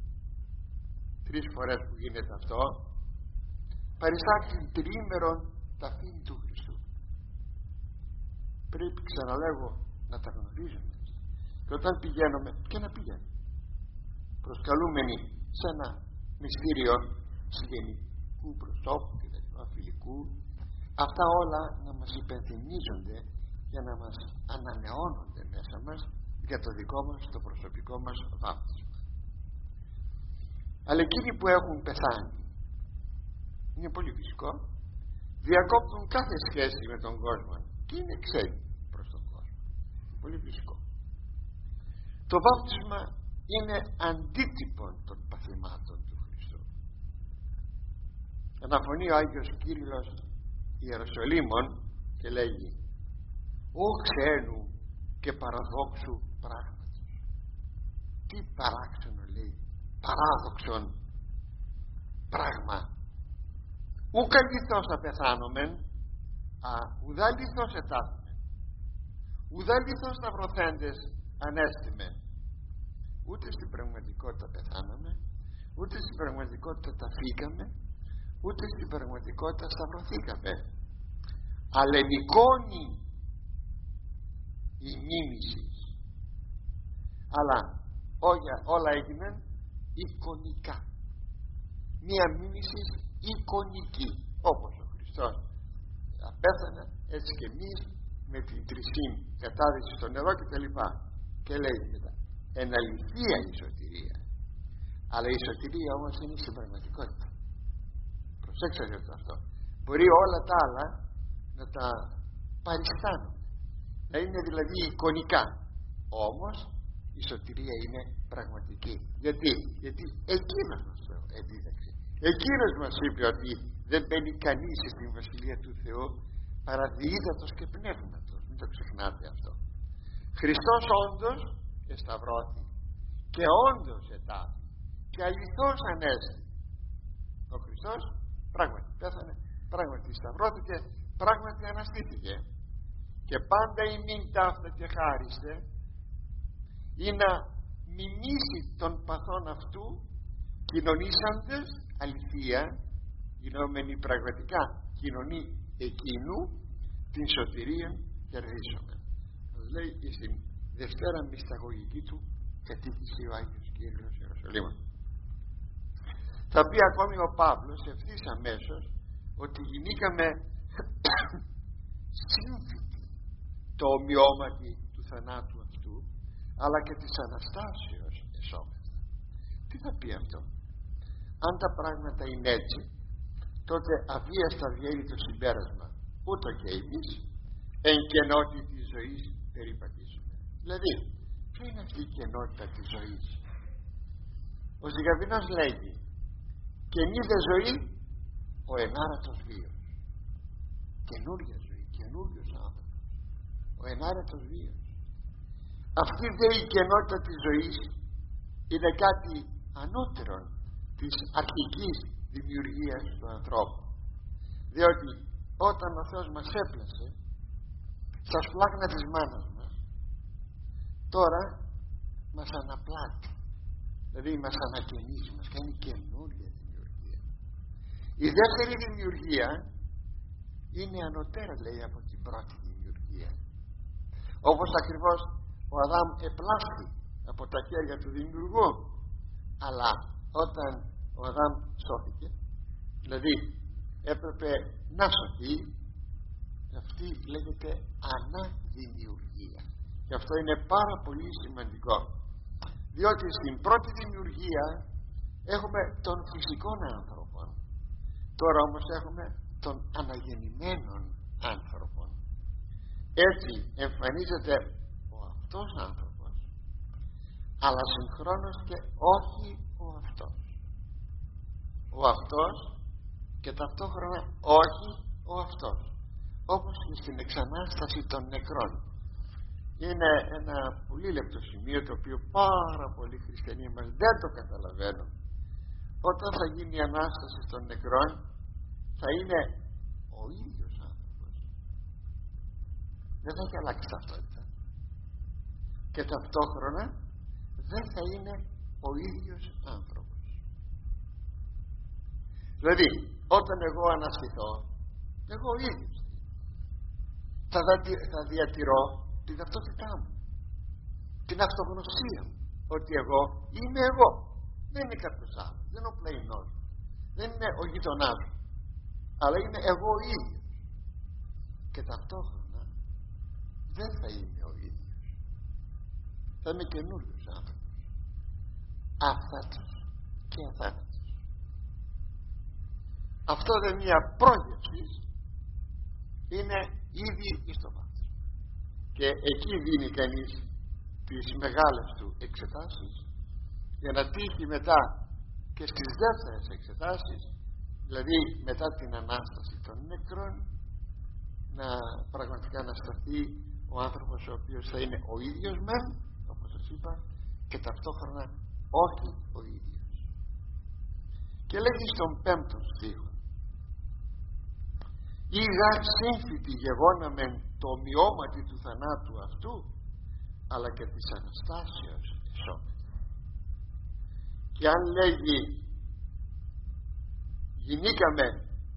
3 φορές που γίνεται αυτό, παριστά την τριήμερον ταφήν του Χριστού. Πρέπει, ξαναλέγω, να τα γνωρίζουμε. Και όταν πηγαίνουμε, και να πηγαίνουμε προσκαλούμενοι σε ένα μυστήριο συγγενικού προσώπου και τα λοιπά, φιλικού, αυτά όλα να μας υπενθυμίζονται για να μας ανανεώνονται μέσα μας για το δικό μας, το προσωπικό μας βάπτισμα. Αλλά εκείνοι που έχουν πεθάνει, είναι πολύ φυσικό, διακόπτουν κάθε σχέση με τον κόσμο και είναι ξένοι προς τον κόσμο. Πολύ φυσικό. Το βάπτισμα είναι αντίτυπο των παθημάτων του Χριστού. Αναφωνεί ο Άγιος Κύριλλος Ιεροσολύμων και λέγει: «Ω ξένου και παραδόξου πράγματος». Τι παράξενο, λέει, παράδοξον πράγμα. Ουκ αληθώς θα πεθάνομεν, ουδά αληθώς ετάθμεν, ουδά αληθώς σταυρωθέντες ανέστημεν. Ούτε στην πραγματικότητα πεθάναμε, ούτε στην πραγματικότητα ταφήκαμε, ούτε στην πραγματικότητα σταυρωθήκαμε. Αλλά εικόνη η μίμηση, αλλά όλα έγιναν εικονικά. Μία μίμηση εικονική, όπως ο Χριστός πέθανε, έτσι και εμείς με την τρισήν κατάδυση στο νερό και τα λοιπά. Και λέει μετά, εν αληθεία η σωτηρία, αλλά η σωτηρία όμως είναι στην πραγματικότητα. Προσέξτε αυτό. Μπορεί όλα τα άλλα να τα παριστάνουν, να είναι δηλαδή εικονικά, όμως η σωτηρία είναι πραγματική. Γιατί εκείνος μας το εδίδαξε. Εκείνος μας είπε ότι δεν μπαίνει κανείς στην Βασιλεία του Θεού παρά διείδατος και πνεύματος. Μην το ξεχνάτε αυτό. Χριστός όντως εσταυρώθη και όντως ετάθη και αληθώς ανέστη. Ο Χριστός πράγματι πέθανε, πράγματι σταυρώθηκε, πράγματι αναστήθηκε. Και πάντα ημίν ταύτα και χάριστε ή να μιμήσει των παθών αυτού, κοινωνήσαντες αληθεία, γινόμενοι πραγματικά κοινωνοί εκείνου, την σωτηρία κερδίσουμε. Μας λέει στην Δευτέρα μυσταγωγική του κατήχηση ο Άγιος Κύριος Ιεροσολύμων. Θα πει ακόμη ο Παύλος ευθύς αμέσως ότι γινήκαμε σύμφυτοι το ομοιώματι του θανάτου αυτού, αλλά και της Αναστάσεως εσώμεθα. Τι θα πει αυτό? Αν τα πράγματα είναι έτσι, τότε αβίαστα βγαίνει το συμπέρασμα ούτω και εμείς εν κενότη της ζωής περιπατήσουμε. Δηλαδή, ποια είναι αυτή η κενότητα της ζωής? Ο Ζυγαβινός λέγει, καινίδε ζωή ο ενάρατος βίος. Καινούρια ζωή, καινούριος άνθρωπος, ο ενάρατος βίος. Αυτή δε η κενότητα της ζωής είναι κάτι ανώτερο της αρχικής δημιουργίας του ανθρώπου, διότι όταν ο Θεός μας έπλασε στα σπλάχνα της μάνας μας, τώρα μας αναπλάττει, δηλαδή μας ανακαινίζει, μας κάνει καινούρια δημιουργία. Η δεύτερη δημιουργία είναι ανωτέρα, λέει, από την πρώτη δημιουργία, όπως ακριβώς ο Αδάμ επλάστη από τα χέρια του δημιουργού, αλλά όταν ο Αδάμ σώθηκε, δηλαδή έπρεπε να σωθεί, αυτή λέγεται αναδημιουργία. Και αυτό είναι πάρα πολύ σημαντικό, διότι στην πρώτη δημιουργία έχουμε τον φυσικό άνθρωπο, τώρα όμως έχουμε τον αναγεννημένον άνθρωπο. Έτσι εμφανίζεται ο αυτός άνθρωπος, αλλά συγχρόνως και όχι ο αυτός. Ο αυτός και ταυτόχρονα όχι ο αυτός, όπως και στην εξανάσταση των νεκρών. Είναι ένα πολύ λεπτό σημείο, το οποίο πάρα πολλοί χριστιανοί μας δεν το καταλαβαίνουν. Όταν θα γίνει η Ανάσταση των νεκρών, θα είναι ο ίδιος άνθρωπος, δεν θα έχει αλλάξει ταυτότητα, και ταυτόχρονα δεν θα είναι ο ίδιος άνθρωπος. Δηλαδή όταν εγώ αναστηθώ, εγώ ο ίδιος θα διατηρώ την ταυτότητά μου, την αυτογνωσία μου, ότι εγώ είμαι εγώ, δεν είναι κάποιος άλλος, δεν είναι ο πλεϊνός, δεν είναι ο γειτονάς μου, αλλά είμαι εγώ ο ίδιος. Και ταυτόχρονα δεν θα είμαι ο ίδιος, θα είμαι καινούριος άνθρωπος, αφθάτος και αθάνατος. Αυτό δεν είναι μια πρόγευση, είναι ήδη εις το βάθος, και εκεί δίνει κανείς τις μεγάλες του εξετάσεις, για να τύχει μετά και στις δεύτερες εξετάσεις, δηλαδή μετά την Ανάσταση των νεκρών, να πραγματικά να σταθεί ο άνθρωπος ο οποίος θα είναι ο ίδιος μεν, όπως σας είπα, και ταυτόχρονα όχι ο ίδιος. Και λέγει στον 5ο στίχο, «Ή γαρ σύμφυτη γεγόναμεν το ομοιώματι του θανάτου αυτού, αλλά και της Αναστάσεως εσώμεν». Και αν λέγει γινήκαμε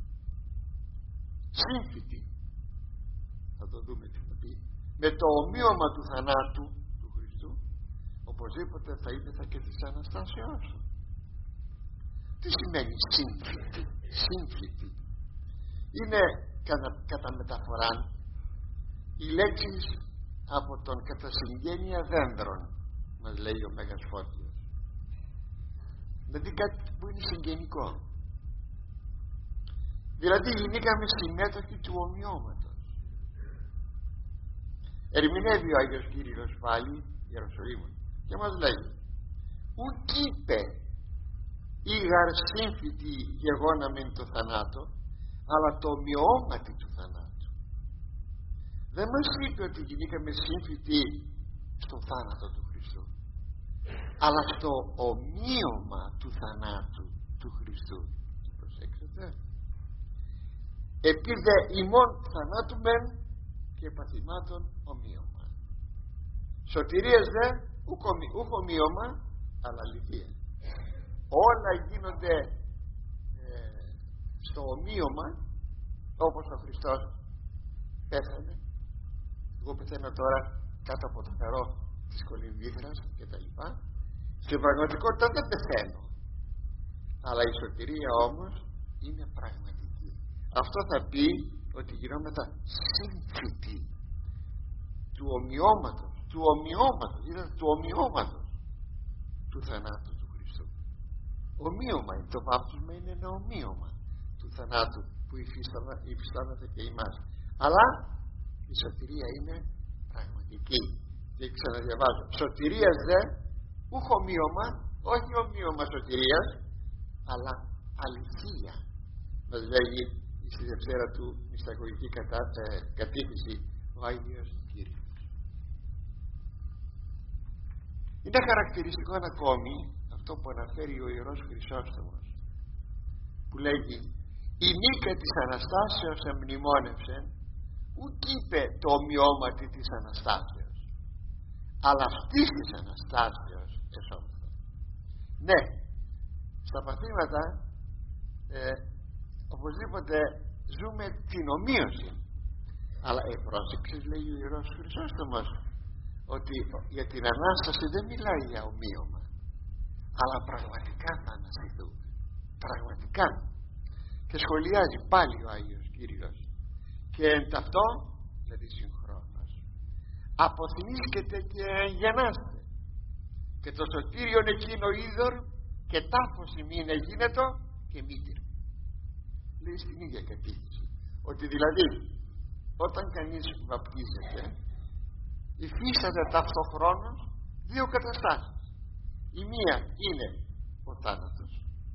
σύμφυτοι, θα το δούμε τι θα πει, με το ομοίωμα του θανάτου του Χριστού, οπωσδήποτε θα είπεθα και της Αναστάσεως του. Τι σημαίνει σύμφυτη? Σύμφυτη είναι κατά μεταφορά οι λέξεις από τον κατασυγγένεια δένδρων, μας λέει ο Μέγας Φώτιος, δηλαδή κάτι που είναι συγγενικό. Δηλαδή γινήκαμε συμμέτοχοι του ομοιώματος. Ερμηνεύει ο Άγιος Κύριλλος πάλι Ιεροσολύμων και μας λέει, ουκ είπε ή γαρ σύμφυτη γεγόναμεν το θανάτο, αλλά το ομοιώματι του θανάτου. Δεν μας είπε ότι γινήκαμε σύμφυτοι στο θάνατο του Χριστού, αλλά στο ομοίωμα του θανάτου του Χριστού. Προσέξτε, επίδε ημών θανάτου μεν και παθημάτων ομοίωμα. Σωτηρίας δε ουκ ομοίωμα, αλλά αληθεία. Όλα γίνονται στο ομοίωμα, όπως ο Χριστός πέθανε. Εγώ πεθαίνω τώρα κάτω από το φερό της κολυμβήθρας και τα λοιπά. Στην πραγματικότητα δεν πεθαίνω, αλλά η σωτηρία όμως είναι πραγματική. Αυτό θα πει ότι γινόμετα σύμφυτοι του ομοιώματος, του ομοιώματος του θανάτου του Χριστού. Ομοίωμα είναι το βάπτισμα, είναι ένα ομοίωμα του θανάτου που υφιστάμεθα και εμάς. Αλλά η σωτηρία είναι πραγματική. Και ξαναδιαβάζω, σωτηρίας δε ούχ ομοίωμα, όχι ομοίωμα σωτηρίας, αλλά αληθεία, μας λέγει στη Δευτέρα του Μυσταγωγική Κατήχηση ο Άγιος Κύριος. Είναι χαρακτηριστικό ακόμη αυτό που αναφέρει ο Ιερός Χρυσόστομος, που λέγει η νίκα της Αναστάσεως εμνημόνευσε, ουκ είπε το ομοιώματι της Αναστάσεως, αλλά αυτής της Αναστάσεως εσώπητα. Ναι, στα παθήματα οπωσδήποτε ζούμε την ομοίωση, αλλά πρόσεξες, λέει ο Ιερός Χρυσόστομος, ότι για την Ανάσταση δεν μιλάει για ομοίωμα, αλλά πραγματικά θα αναστηθούμε, πραγματικά. Και σχολιάζει πάλι ο Άγιος Κύριος, και εν ταυτό, δηλαδή συγχρόνως, αποθυμίσκεται και γεννάστε, και το σωτήριον εκείνο είδωρ και τάφος ημίν εγίνετο και μήτυρ. Λέει στην ίδια κατήχηση ότι δηλαδή όταν κανείς βαπτίζεται υφίσταται ταυτοχρόνως δύο καταστάσεις. Η μία είναι ο θάνατος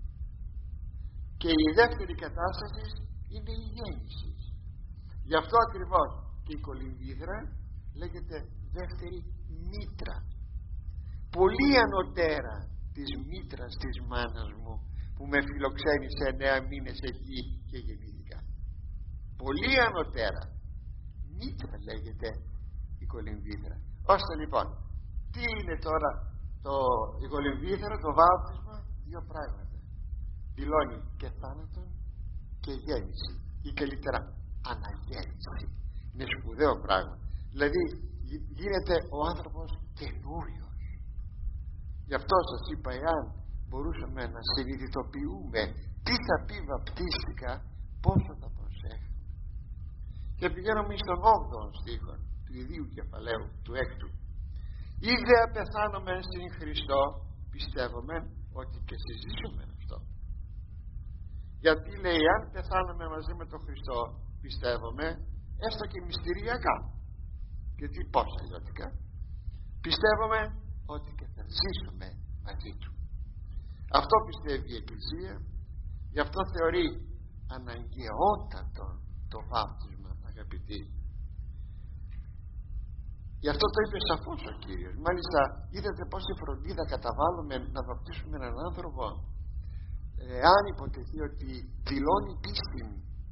και η δεύτερη κατάσταση είναι η γέννηση. Γι' αυτό ακριβώς και η κολυμβήθρα λέγεται δεύτερη μήτρα, πολύ ανωτέρα της μήτρας της μάνας μου που με φιλοξένησε 9 μήνες εκεί και γεννήθηκα. Πολύ ανωτέρα μήτρα λέγεται η κολυμβήθρα. Ώστε λοιπόν, τι είναι τώρα η κολυμβήθρα, το βάπτισμα? Δύο πράγματα. Δηλώνει και θάνατον και γέννηση, ή καλύτερα αναγέννηση. Είναι σπουδαίο πράγμα. Δηλαδή γίνεται ο άνθρωπος καινούριος. Γι' αυτό σας είπα, εάν μπορούσαμε να συνειδητοποιούμε τι θα πει βαπτίστηκα, πόσο θα προσέχουμε. Και πηγαίνουμε στον 8ο στίχο του ιδίου κεφαλαίου του 6ου. Ήδη απεθάνομαι στην Χριστώ, πιστεύουμε ότι και συζήσουμε αυτό. Γιατί λέει, αν πεθάνουμε μαζί με τον Χριστό, πιστεύουμε, έστω και μυστηριακά, γιατί πώς αλλιώτικα, πιστεύουμε ότι και θα ζήσουμε μαζί του. Αυτό πιστεύει η Εκκλησία, γι' αυτό θεωρεί αναγκαιότατο το βάπτισμα, αγαπητοί. Γι' αυτό το είπε σαφώς ο Κύριος. Μάλιστα είδατε πόση φροντίδα καταβάλουμε να βαπτίσουμε έναν άνθρωπο, αν υποτεθεί ότι δηλώνει πίστη,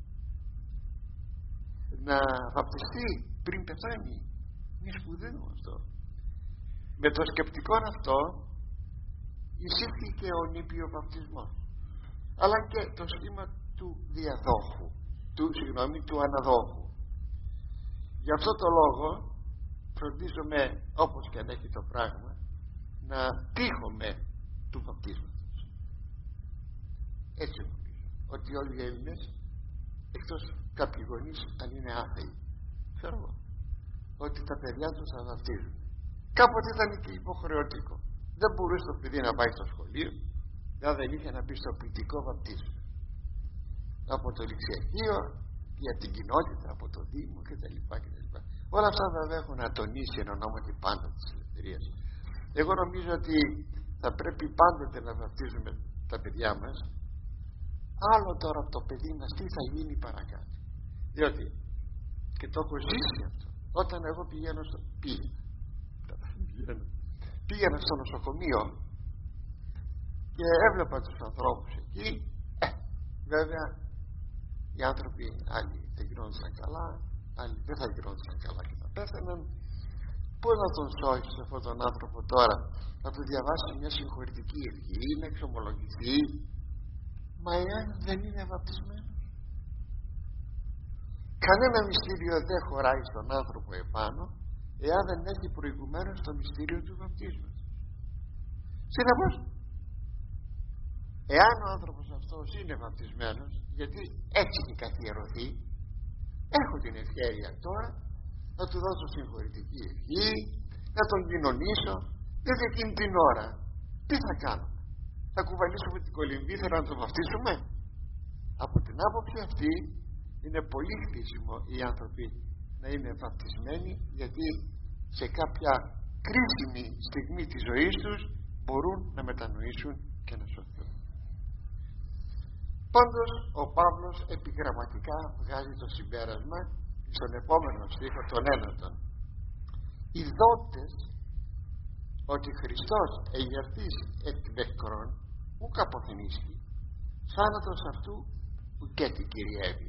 να βαπτιστεί πριν πεθάνει. Είναι σπουδαίο αυτό. Με το σκεπτικό αυτό εισήχθηκε ο νήπιο βαπτισμός, αλλά και το σχήμα του διαδόχου, του αναδόχου. Γι' αυτό το λόγο φροντίζομαι, όπως και αν έχει το πράγμα, να τύχομαι του βαπτίσματος. Έτσι νομίζω ότι όλοι οι Έλληνες, εκτός κάποιοι γονείς αν είναι άθεοι, ξέρω εγώ, ότι τα παιδιά τους θα βαπτίζουν. Κάποτε ήταν και υποχρεωτικό. Δεν μπορούσε το παιδί να πάει στο σχολείο αν δεν είχε να πει στο ποιητικό βαπτίσμα. Από το ληξιαρχείο, για την κοινότητα, από το Δήμο κτλ. Όλα αυτά βέβαια έχουν ατονίσει εν ονόματι πάντα της ελευθερίας. Εγώ νομίζω ότι θα πρέπει πάντοτε να βαπτίζουμε τα παιδιά μας. Άλλο τώρα από το παιδί μας τι θα γίνει παρακάτω. Διότι, και το έχω ζήσει αυτό, όταν εγώ πήγαινα στο νοσοκομείο και έβλεπα τους ανθρώπους εκεί, βέβαια οι άνθρωποι άλλοι δεν γινόντουσαν καλά, άλλοι δεν θα γινόντουσαν καλά και θα πέθαναν. Πώς να τον σώσει αυτόν τον άνθρωπο τώρα, να του διαβάσει μια συγχωρητική ευχή, να εξομολογηθεί? Μα εάν δεν είναι βαπτισμένος, κανένα μυστήριο δεν χωράει στον άνθρωπο επάνω, εάν δεν έχει προηγουμένως το μυστήριο του βαπτίσματος. Συνεπώς, εάν ο άνθρωπος αυτός είναι βαπτισμένος, γιατί έτσι έχει καθιερωθεί, έχω την ευκαιρία τώρα να του δώσω συγχωρητική ευχή, να τον κοινωνήσω, γιατί εκείνη την ώρα τι θα κάνουμε? Θα κουβαλήσουμε την κολυμβήθρα να τον βαφτίσουμε? Από την άποψη αυτή είναι πολύ χρήσιμο οι άνθρωποι να είναι βαπτισμένοι, γιατί σε κάποια κρίσιμη στιγμή της ζωής τους μπορούν να μετανοήσουν και να σωθούν. Πάντως ο Παύλος επιγραμματικά βγάζει το συμπέρασμα στον επόμενο στίχο, τον 9. «Ιδότες ότι Χριστός εγερθείς εκ νεκρών ουκ αποθενήσθη, θάνατος αυτού ουκέ την κυριεύει».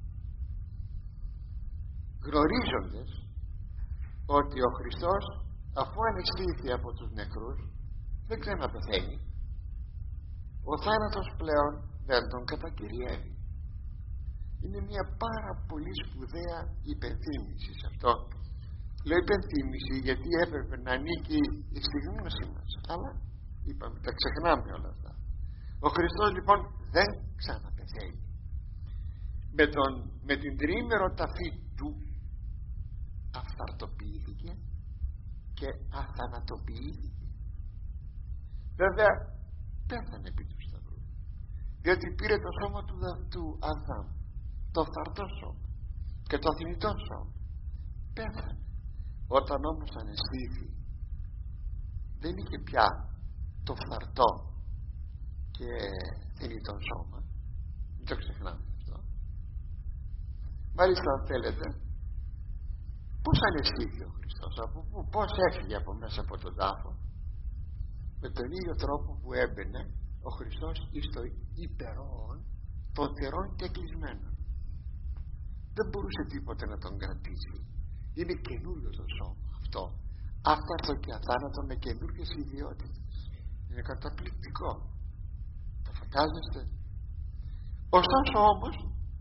Γνωρίζοντες ότι ο Χριστός, αφού ανεστήθη από τους νεκρούς, δεν ξαναπεθαίνει, ο θάνατος πλέον δεν τον κατακυριεύει. Είναι μια πάρα πολύ σπουδαία υπενθύμηση σε αυτό. Λέω υπενθύμηση γιατί έπρεπε να ανήκει στη γνώση μας, αλλά είπαμε, τα ξεχνάμε όλα αυτά. Ο Χριστός λοιπόν δεν ξαναπεθαίνει. Με την τριήμερο ταφή του αυθαρτοποιήθηκε και αθανατοποιήθηκε. Βέβαια πέθανε επί του σταυρού, διότι πήρε το σώμα του Αδάμ, το φθαρτό σώμα και το θνητό σώμα. Πέθανε. Όταν όμως αναισθήθη, δεν είχε πια το φθαρτό και θνητό σώμα. Μην το ξεχνάμε αυτό. Μάλιστα αν θέλετε, πώς αναισθήθη ο Χριστός, πώς έφυγε από μέσα από τον τάφο? Με τον ίδιο τρόπο που έμπαινε ο Χριστός εις το υπερόν των θερών και κλεισμένων. Δεν μπορούσε τίποτε να τον κρατήσει. Είναι καινούριο το σώμα αυτό, άφθαρτο και αθάνατο, με καινούριες ιδιότητες. Είναι καταπληκτικό. Το φαντάζεστε? Ωστόσο όμως,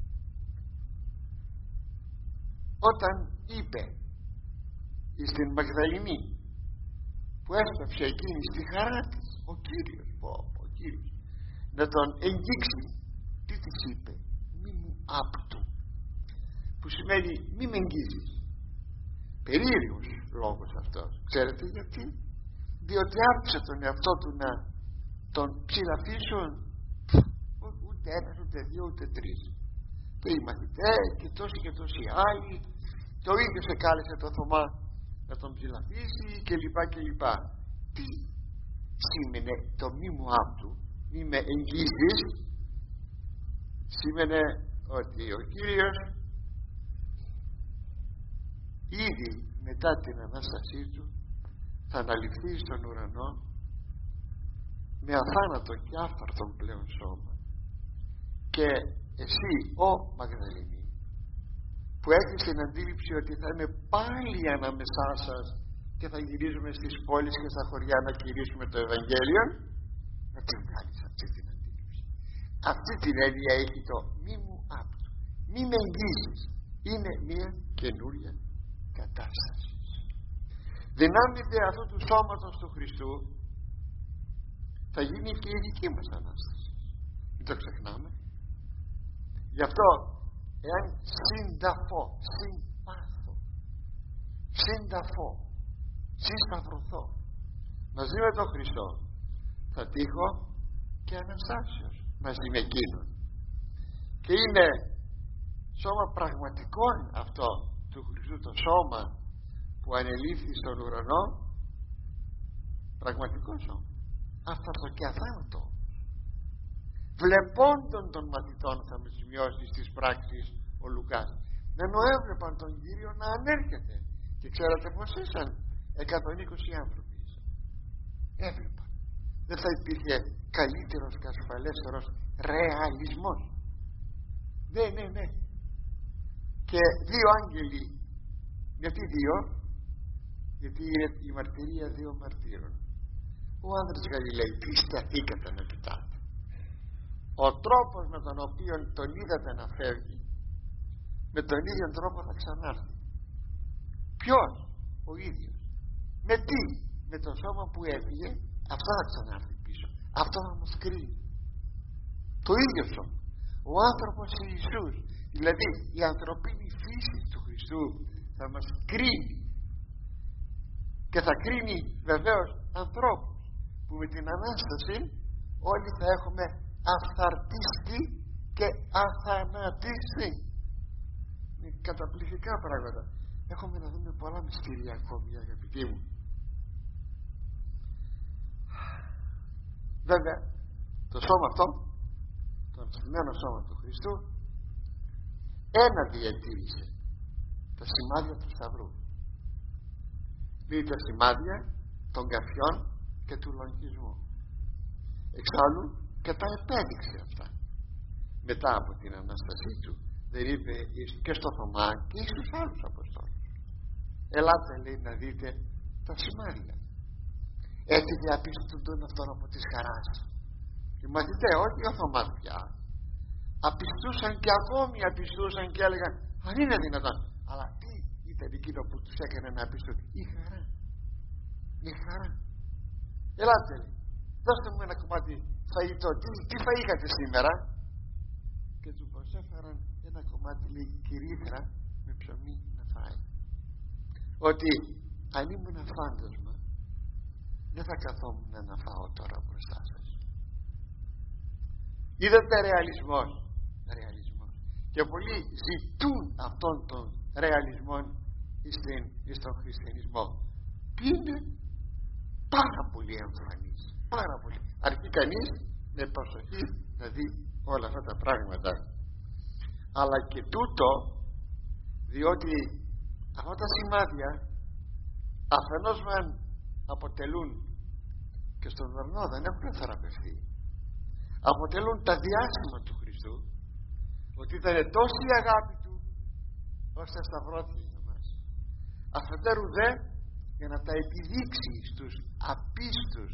όταν είπε στην Μαγδαληνή, που έστρεψε εκείνη στη χαρά της, ο Κύριος να τον εγγίξει, τι της είπε? Μη μου άπτου, που σημαίνει μη με εγγίζεις. Περίεργος λόγος αυτός. Ξέρετε γιατί? Διότι άφησε τον εαυτό του να τον ψηλαφίσουν ούτε ένας, ούτε δύο, ούτε τρεις. Και οι μαθητές και τόσοι άλλοι. Το ίδιο σε κάλεσε το Θωμά να τον ψηλαφίσει και λοιπά και λοιπά. Τι σήμαινε το μη μου άπτου, μη με εγγίζεις? Σήμαινε ότι ο Κύριος ήδη μετά την Ανάστασή του θα αναλυφθεί στον ουρανό με αθάνατο και άφθαρτο πλέον σώμα. Και εσύ, ο Μαγδαληνή, που έχεις την αντίληψη ότι θα είμαι πάλι ανάμεσά σας και θα γυρίζουμε στις πόλεις και στα χωριά να κηρύσουμε το Ευαγγέλιο, να την κάνεις αυτή την αντίληψη. Αυτή την έννοια έχει το μη μου άπτου, μη με εγγίζεις. Είναι μια καινούρια κατάσταση. Δυνάμει δε αυτού του σώματος του Χριστού θα γίνει και η δική μας Ανάσταση. Μην το ξεχνάμε. Γι' αυτό εάν συνταφώ, συμπάθω, συνταφώ, συσταυρωθώ μαζί με τον Χριστό, θα τύχω και Αναστάσεως μαζί με εκείνον. Και είναι σώμα πραγματικών αυτό του Χριστού, το σώμα που ανελήφθη στον ουρανό, πραγματικό σώμα, άφθαρτο και αθάνατο. Βλεπόντων των μαθητών, θα με σημειώσει στις πράξεις ο Λουκάς, ενώ έβλεπαν τον Κύριο να ανέρχεται. Και ξέρετε πως ήσαν? 120 άνθρωποι ήσαν. Έβλεπαν. Δεν θα υπήρχε καλύτερος και ασφαλέστερος ρεαλισμός. Ναι. Και δύο άγγελοι. Γιατί δύο? Γιατί είναι η μαρτυρία δύο μαρτύρων. Ο άνδρας Γαλιλαίοι, τι σταθήκατε να κοιτάτε? Ο τρόπος με τον οποίο τον είδατε να φεύγει, με τον ίδιο τρόπο θα ξανάρθει. Ποιος? Ο ίδιος. Με τι? Με το σώμα που έφυγε, αυτό θα ξανάρθει πίσω. Αυτό θα μας κρίνει. Το ίδιο σώμα. Ο άνθρωπος Ιησούς, δηλαδή η ανθρωπίνη φύση του Χριστού, θα μας κρίνει. Και θα κρίνει βεβαίως ανθρώπους που με την Ανάσταση όλοι θα έχουμε αυθαρτιστεί και αθανατιστεί. Είναι καταπληκτικά πράγματα. Έχουμε να δούμε πολλά μυστήρια ακόμη, αγαπητοί μου. Βέβαια το σώμα αυτό, το ανθρωπινό σώμα του Χριστού, ένα διατήρησε: τα σημάδια του Σταυρού. Λέει τα σημάδια των καρφιών και του λογισμού. Εξάλλου και τα επέδειξε αυτά μετά από την Ανάστασή του. Δεν είπε και στο Θωμά και στους άλλους Αποστόλους: ελάτε, λέει, να δείτε τα σημάδια. Έτσι διαπίστοντον αυτόν από της χαράς. Οι μαθητές, όχι ο Θωμάς πια, απιστούσαν και ακόμη απιστούσαν και έλεγαν: αν είναι δυνατόν. Αλλά τι ήταν εκείνο που τους έκανε να πιστούν? Η χαρά. Η χαρά. Ελάτε, λέει, δώστε μου ένα κομμάτι φαγητό. Τι φαΐ είχατε σήμερα? Και του προσέφεραν ένα κομμάτι, λέει, κυρίθρα με ψωμί να φάει. Ότι αν ήμουν φάντασμα, δεν θα καθόμουν να φάω τώρα μπροστά σας. Είδατε ρεαλισμός. Και πολλοί ζητούν αυτόν τον ρεαλισμό στον χριστιανισμό. Και είναι πάρα πολύ εμφανής. Πάρα πολύ. Αρκεί κανείς με προσοχή να δει όλα αυτά τα πράγματα. Αλλά και τούτο, διότι αυτά τα σημάδια αφενός μεν αποτελούν, και στον ουρανό δεν έχουν θεραπευτεί, αποτελούν τα διάσημα του Χριστού, ότι ήταν τόση η αγάπη του ώστε σταυρώθηκε για μας. Αφετέρου δε, για να τα επιδείξει στους απίστους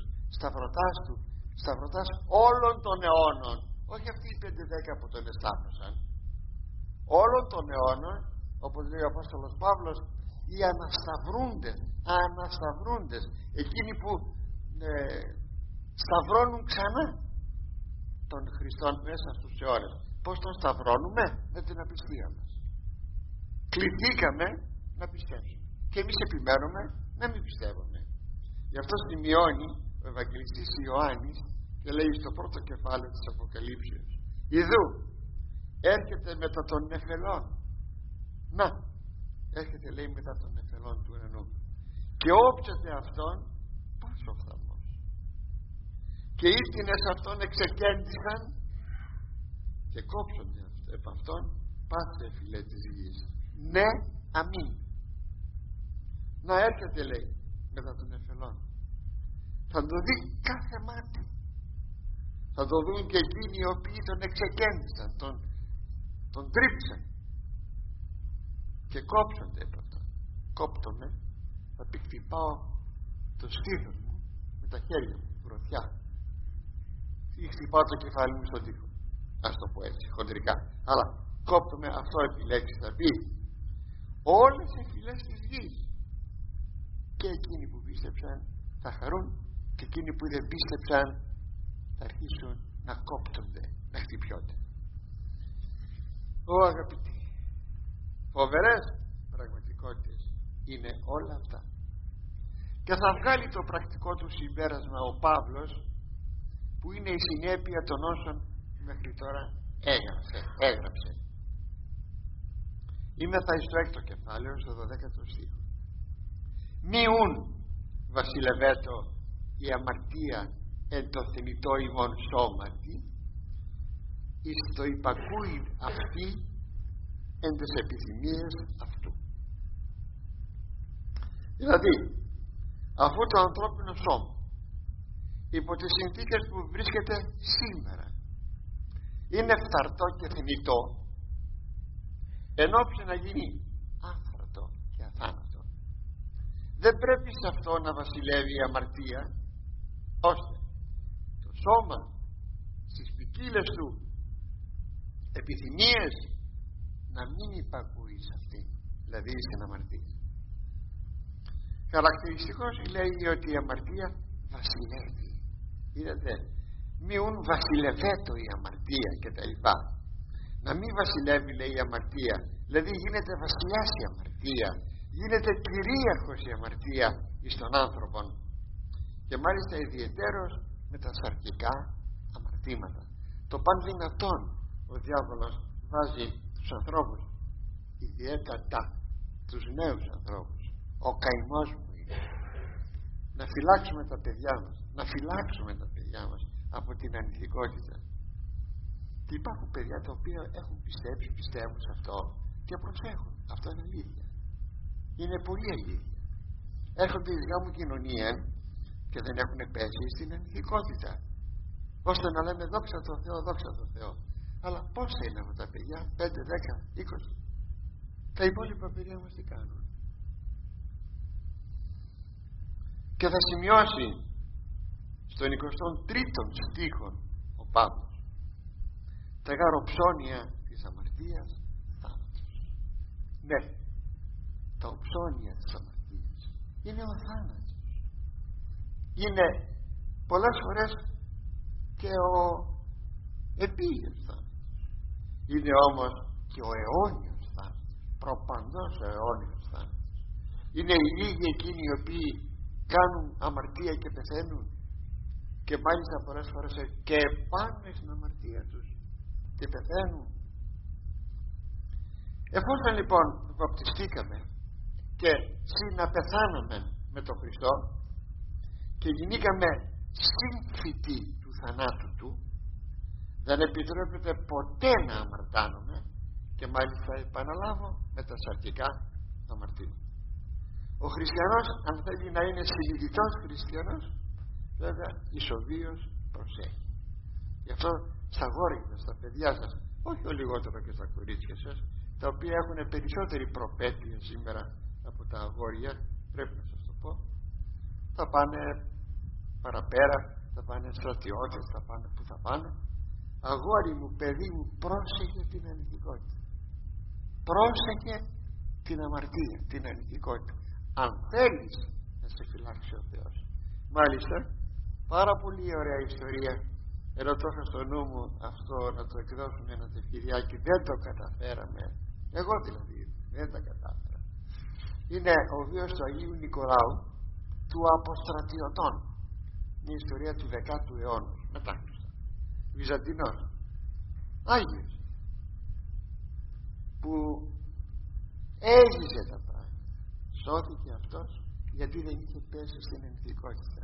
σταυρωτάς όλων των αιώνων, όχι αυτοί οι 5-10 που τον εστάφωσαν, όλων των αιώνων, όπως λέει ο Απόστολος Παύλος, οι ανασταυρούντες, εκείνοι που σταυρώνουν ξανά τον Χριστό μέσα στους αιώνες. Πώς τον σταυρώνουμε? Με την απιστία μας. Κληθήκαμε να πιστέψουμε και εμείς επιμένουμε να μην πιστεύουμε. Γι' αυτό σημειώνει ο Ευαγγελιστής Ιωάννης και λέει στο πρώτο κεφάλαιο της Αποκαλύψεως: ιδού έρχεται μετά των νεφελών. Να, έρχεται, λέει, μετά των νεφελών του ουρανού, και όψεται αυτόν πάσο φθαρμός, και ίστινες αυτόν εξεκέντησαν και κόψονται επ' αυτόν πάσε φυλέ της γης. Ναι, αμήν. Να έρχεται, λέει, μετά των νεφελών. Θα το δει κάθε μάτι. Θα το δουν και εκείνοι οι οποίοι τον εξεκέντησαν, τον τρίψαν και κόψονται από αυτό. Κόπτομαι, θα πει χτυπάω το στήθος μου με τα χέρια μου, γροθιά, ή χτυπάω το κεφάλι μου στον τοίχο, ας το πω έτσι χοντρικά, αλλά κόπτομαι, αυτό επιλέξει, θα πει όλες οι φυλές της γης, και εκείνοι που πίστεψαν θα χαρούν και εκείνοι που δεν πίστεψαν θα αρχίσουν να κόπτονται, να χτυπιόνται. Αγαπητοί, φοβερές πραγματικότητες είναι όλα αυτά. Και θα βγάλει το πρακτικό του συμπέρασμα ο Παύλος, που είναι η συνέπεια των όσων μέχρι τώρα έγραψε. Είμαι θα εις το 6ο κεφάλαιο, στο 12ο στίχο. Μη ουν βασιλευέτο η αμαρτία εν το θνητό ημών σώματι, εις το υπακούει αυτή εν τες επιθυμίες αυτού. Δηλαδή, αφού το ανθρώπινο σώμα υπό τις συνθήκες που βρίσκεται σήμερα είναι φθαρτό και θνητό, ενώπισε να γίνει άφθαρτο και αθάνατο, δεν πρέπει σε αυτό να βασιλεύει η αμαρτία, ώστε το σώμα στις ποικίλες του επιθυμίες να μην υπακούει σε αυτή, δηλαδή στην αμαρτία. Χαρακτηριστικός λέει ότι η αμαρτία βασιλεύει. Είδατε, μειούν βασιλευέτο η αμαρτία και τα λοιπά. Να μην βασιλεύει, λέει, η αμαρτία, δηλαδή γίνεται βασιλιάς η αμαρτία, γίνεται κυρίαρχος η αμαρτία εις τον άνθρωπον, και μάλιστα ιδιαιτέρως με τα σαρκικά αμαρτήματα. Το παν δυνατόν ο διάβολος βάζει τους ανθρώπους ιδιαίτερα τους νέους ανθρώπους. Ο καημός μου είναι να φυλάξουμε τα παιδιά μας, να φυλάξουμε τα παιδιά μας από την ανηθικότητα. Και υπάρχουν παιδιά τα οποία έχουν πιστέψει, πιστεύουν σε αυτό και προσέχουν. Αυτό είναι αλήθεια. Είναι πολύ αλήθεια. Έρχονται η δικά μου κοινωνία και δεν έχουν πέσει στην ανηθικότητα, ώστε να λέμε δόξα τω Θεώ, δόξα τω Θεώ. Αλλά πόσα είναι αυτά τα παιδιά? 5, 10, 20? Τα υπόλοιπα παιδιά μας τι κάνουν? Και θα σημειώσει στον 23ο στίχο ο Παύλος: τα γαροψώνια της αμαρτίας θάνατος. Ναι, τα οψώνια της αμαρτίας είναι ο θάνατος. Είναι πολλές φορές και ο επίγειος θάνατος. Είναι όμως και ο αιώνιος θάνατος, προπαντός ο αιώνιος θάνατος. Είναι οι λίγοι εκείνοι οι οποίοι κάνουν αμαρτία και πεθαίνουν, και μάλιστα πολλές φορές και πάνε στην αμαρτία τους και πεθαίνουν. Εφόσον λοιπόν βαπτιστήκαμε και συναπεθάναμε με τον Χριστό και γινήκαμε σύμφυτοι του θανάτου του, δεν επιτρέπεται ποτέ να αμαρτάνουμε, και μάλιστα επαναλάβω με τα σαρκικά αμαρτήματα. Ο χριστιανός, αν θέλει να είναι συνειδητός χριστιανός, βέβαια ισοβίως προσέχει. Γι' αυτό στα αγόρια σας, στα παιδιά σας, όχι ο λιγότερο και στα κορίτσια σας, τα οποία έχουν περισσότερη προπέτεια σήμερα από τα αγόρια, πρέπει να σας το πω, θα πάνε παραπέρα, θα πάνε στρατιώτες, θα πάνε που θα πάνε. Αγόρι μου, παιδί μου, πρόσεχε την ανηθικότητα, πρόσεχε την αμαρτία, την ανηθικότητα, αν θέλεις να σε φυλάξει ο Θεός. Μάλιστα, πάρα πολύ ωραία ιστορία, ενώ το είχα στο νου μου αυτό να το εκδώσουμε ένα τευκαιριάκι, δεν το καταφέραμε, εγώ δηλαδή δεν τα κατάφερα. Είναι ο βίος του Αγίου Νικολάου του Αποστρατιωτών, μια ιστορία του 10ου αιώνα μετά Χριστό, Βυζαντινός Άγιος, που έζησε τα πράγματα. Σώθηκε αυτός γιατί δεν είχε πέσει στην ενθικότητα.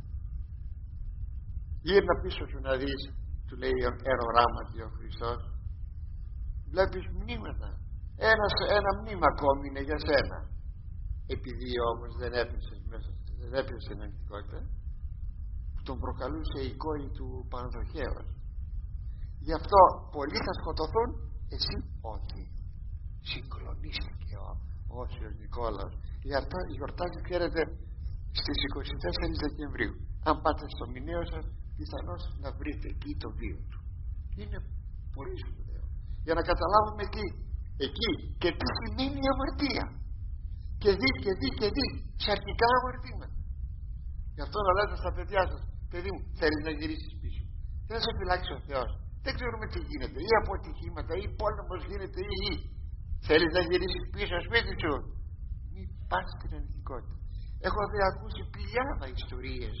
Γύρνα πίσω σου να δεις, του λέει αερογράμματι ο Χριστός, βλέπεις μνήματα, ένα μνήμα ακόμη είναι για σένα. Επειδή όμως δεν έπεσε στην ενθικότητα, που τον προκαλούσε η κόρη του Πανδοχέως. Γι' αυτό πολλοί θα σκοτωθούν, εσύ όχι. Συγκλονίστηκε ο Όσιος Νικόλαος. Γιορτάζει, ξέρετε, στις 24 Δεκεμβρίου. Αν πάτε στο μηναίο σας, πιθανώς να βρείτε εκεί το βίο του. Είναι πολύ σπουδαίο, για να καταλάβουμε εκεί και τι σημαίνει η αμαρτία. Και δει σαρκικά αμαρτήματα. Γι' αυτό να λέτε στα παιδιά σας, παιδί μου, θέλεις να γυρίσεις πίσω? Δεν θα σε φυλάξει ο Θεός. Δεν ξέρουμε τι γίνεται, ή από ατυχήματα, ή πόλεμος γίνεται, ή θέλεις να γυρίσεις πίσω σπίτι σου? Μην πας στην ανηθικότητα. Έχω ακούσει πηλιάδα ιστορίες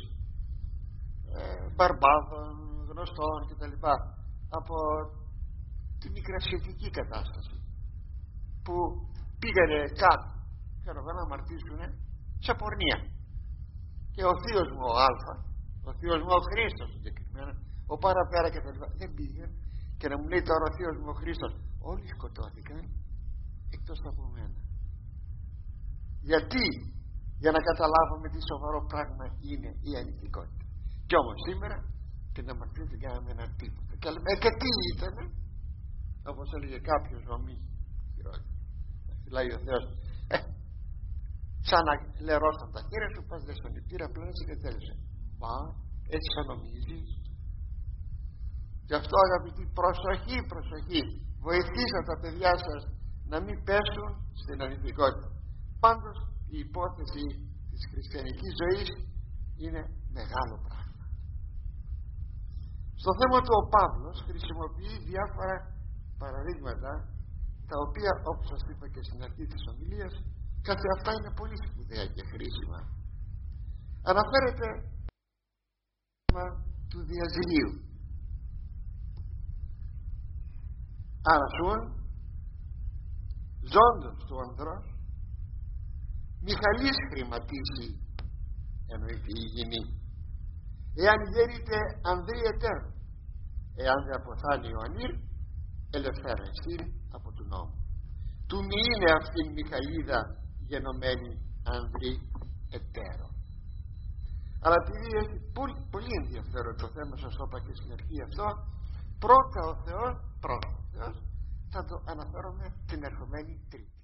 μπαρμπάδων, γνωστών κτλ. Από τη μικρασιατική κατάσταση, που πήγανε κάτω, ξέρω εγώ, να αμαρτήσουνε σε πορνεία, και ο θείος μου ο Αλφα, ο θείος μου ο Χρήστος συγκεκριμένα, ο παραπέρα κτλ. Δεν πήγαν, και να μου λέει τώρα ο θείος μου ο Χρήστος, όλοι σκοτώθηκαν εκτός από μένα. Γιατί? Για να καταλάβουμε τι σοβαρό πράγμα είναι η ανηθικότητα. Κι όμως σήμερα την αμαρτία την κάναμε ένα τίποτα. Και λέμε, και τι ήτανε? Όπως έλεγε κάποιος ομοί, φυλάει ο Θεός, σαν να λερώσαν τα χέρια σου, πας δε στον υπήρα, πλένεσαι και τέλειωσε. Μα έτσι σαν νομίζεις? Γι' αυτό αγαπητοί, προσοχή, βοηθήστε τα παιδιά σας να μην πέσουν στην ανηθικότητα. Πάντως η υπόθεση της χριστιανικής ζωής είναι μεγάλο πράγμα. Στο θέμα του ο Παύλος χρησιμοποιεί διάφορα παραδείγματα, τα οποία, όπως σας είπα και στην αρχή της ομιλίας, κάθε αυτά είναι πολύ σπουδαία και χρήσιμα. Αναφέρεται το θέμα του διαζυγίου. Άρα ζώντος του ανδρός, Μιχαλής χρηματίσει, εννοείται η υγιεινή. Εάν γέρετε ανδρή ετέρ, εάν δεν αποθάνει ο ανήρ, ελευθέρα εσύ από του νόμου. Του μη είναι αυτήν Μιχαλίδα γενομένη ανδρή εταίρο. Αλλά επειδή έχει πολύ ενδιαφέρον το θέμα, σας το είπα και στην αρχή αυτό, πρώτα ο Θεός, θα το αναφέρομαι την ερχομένη Τρίτη.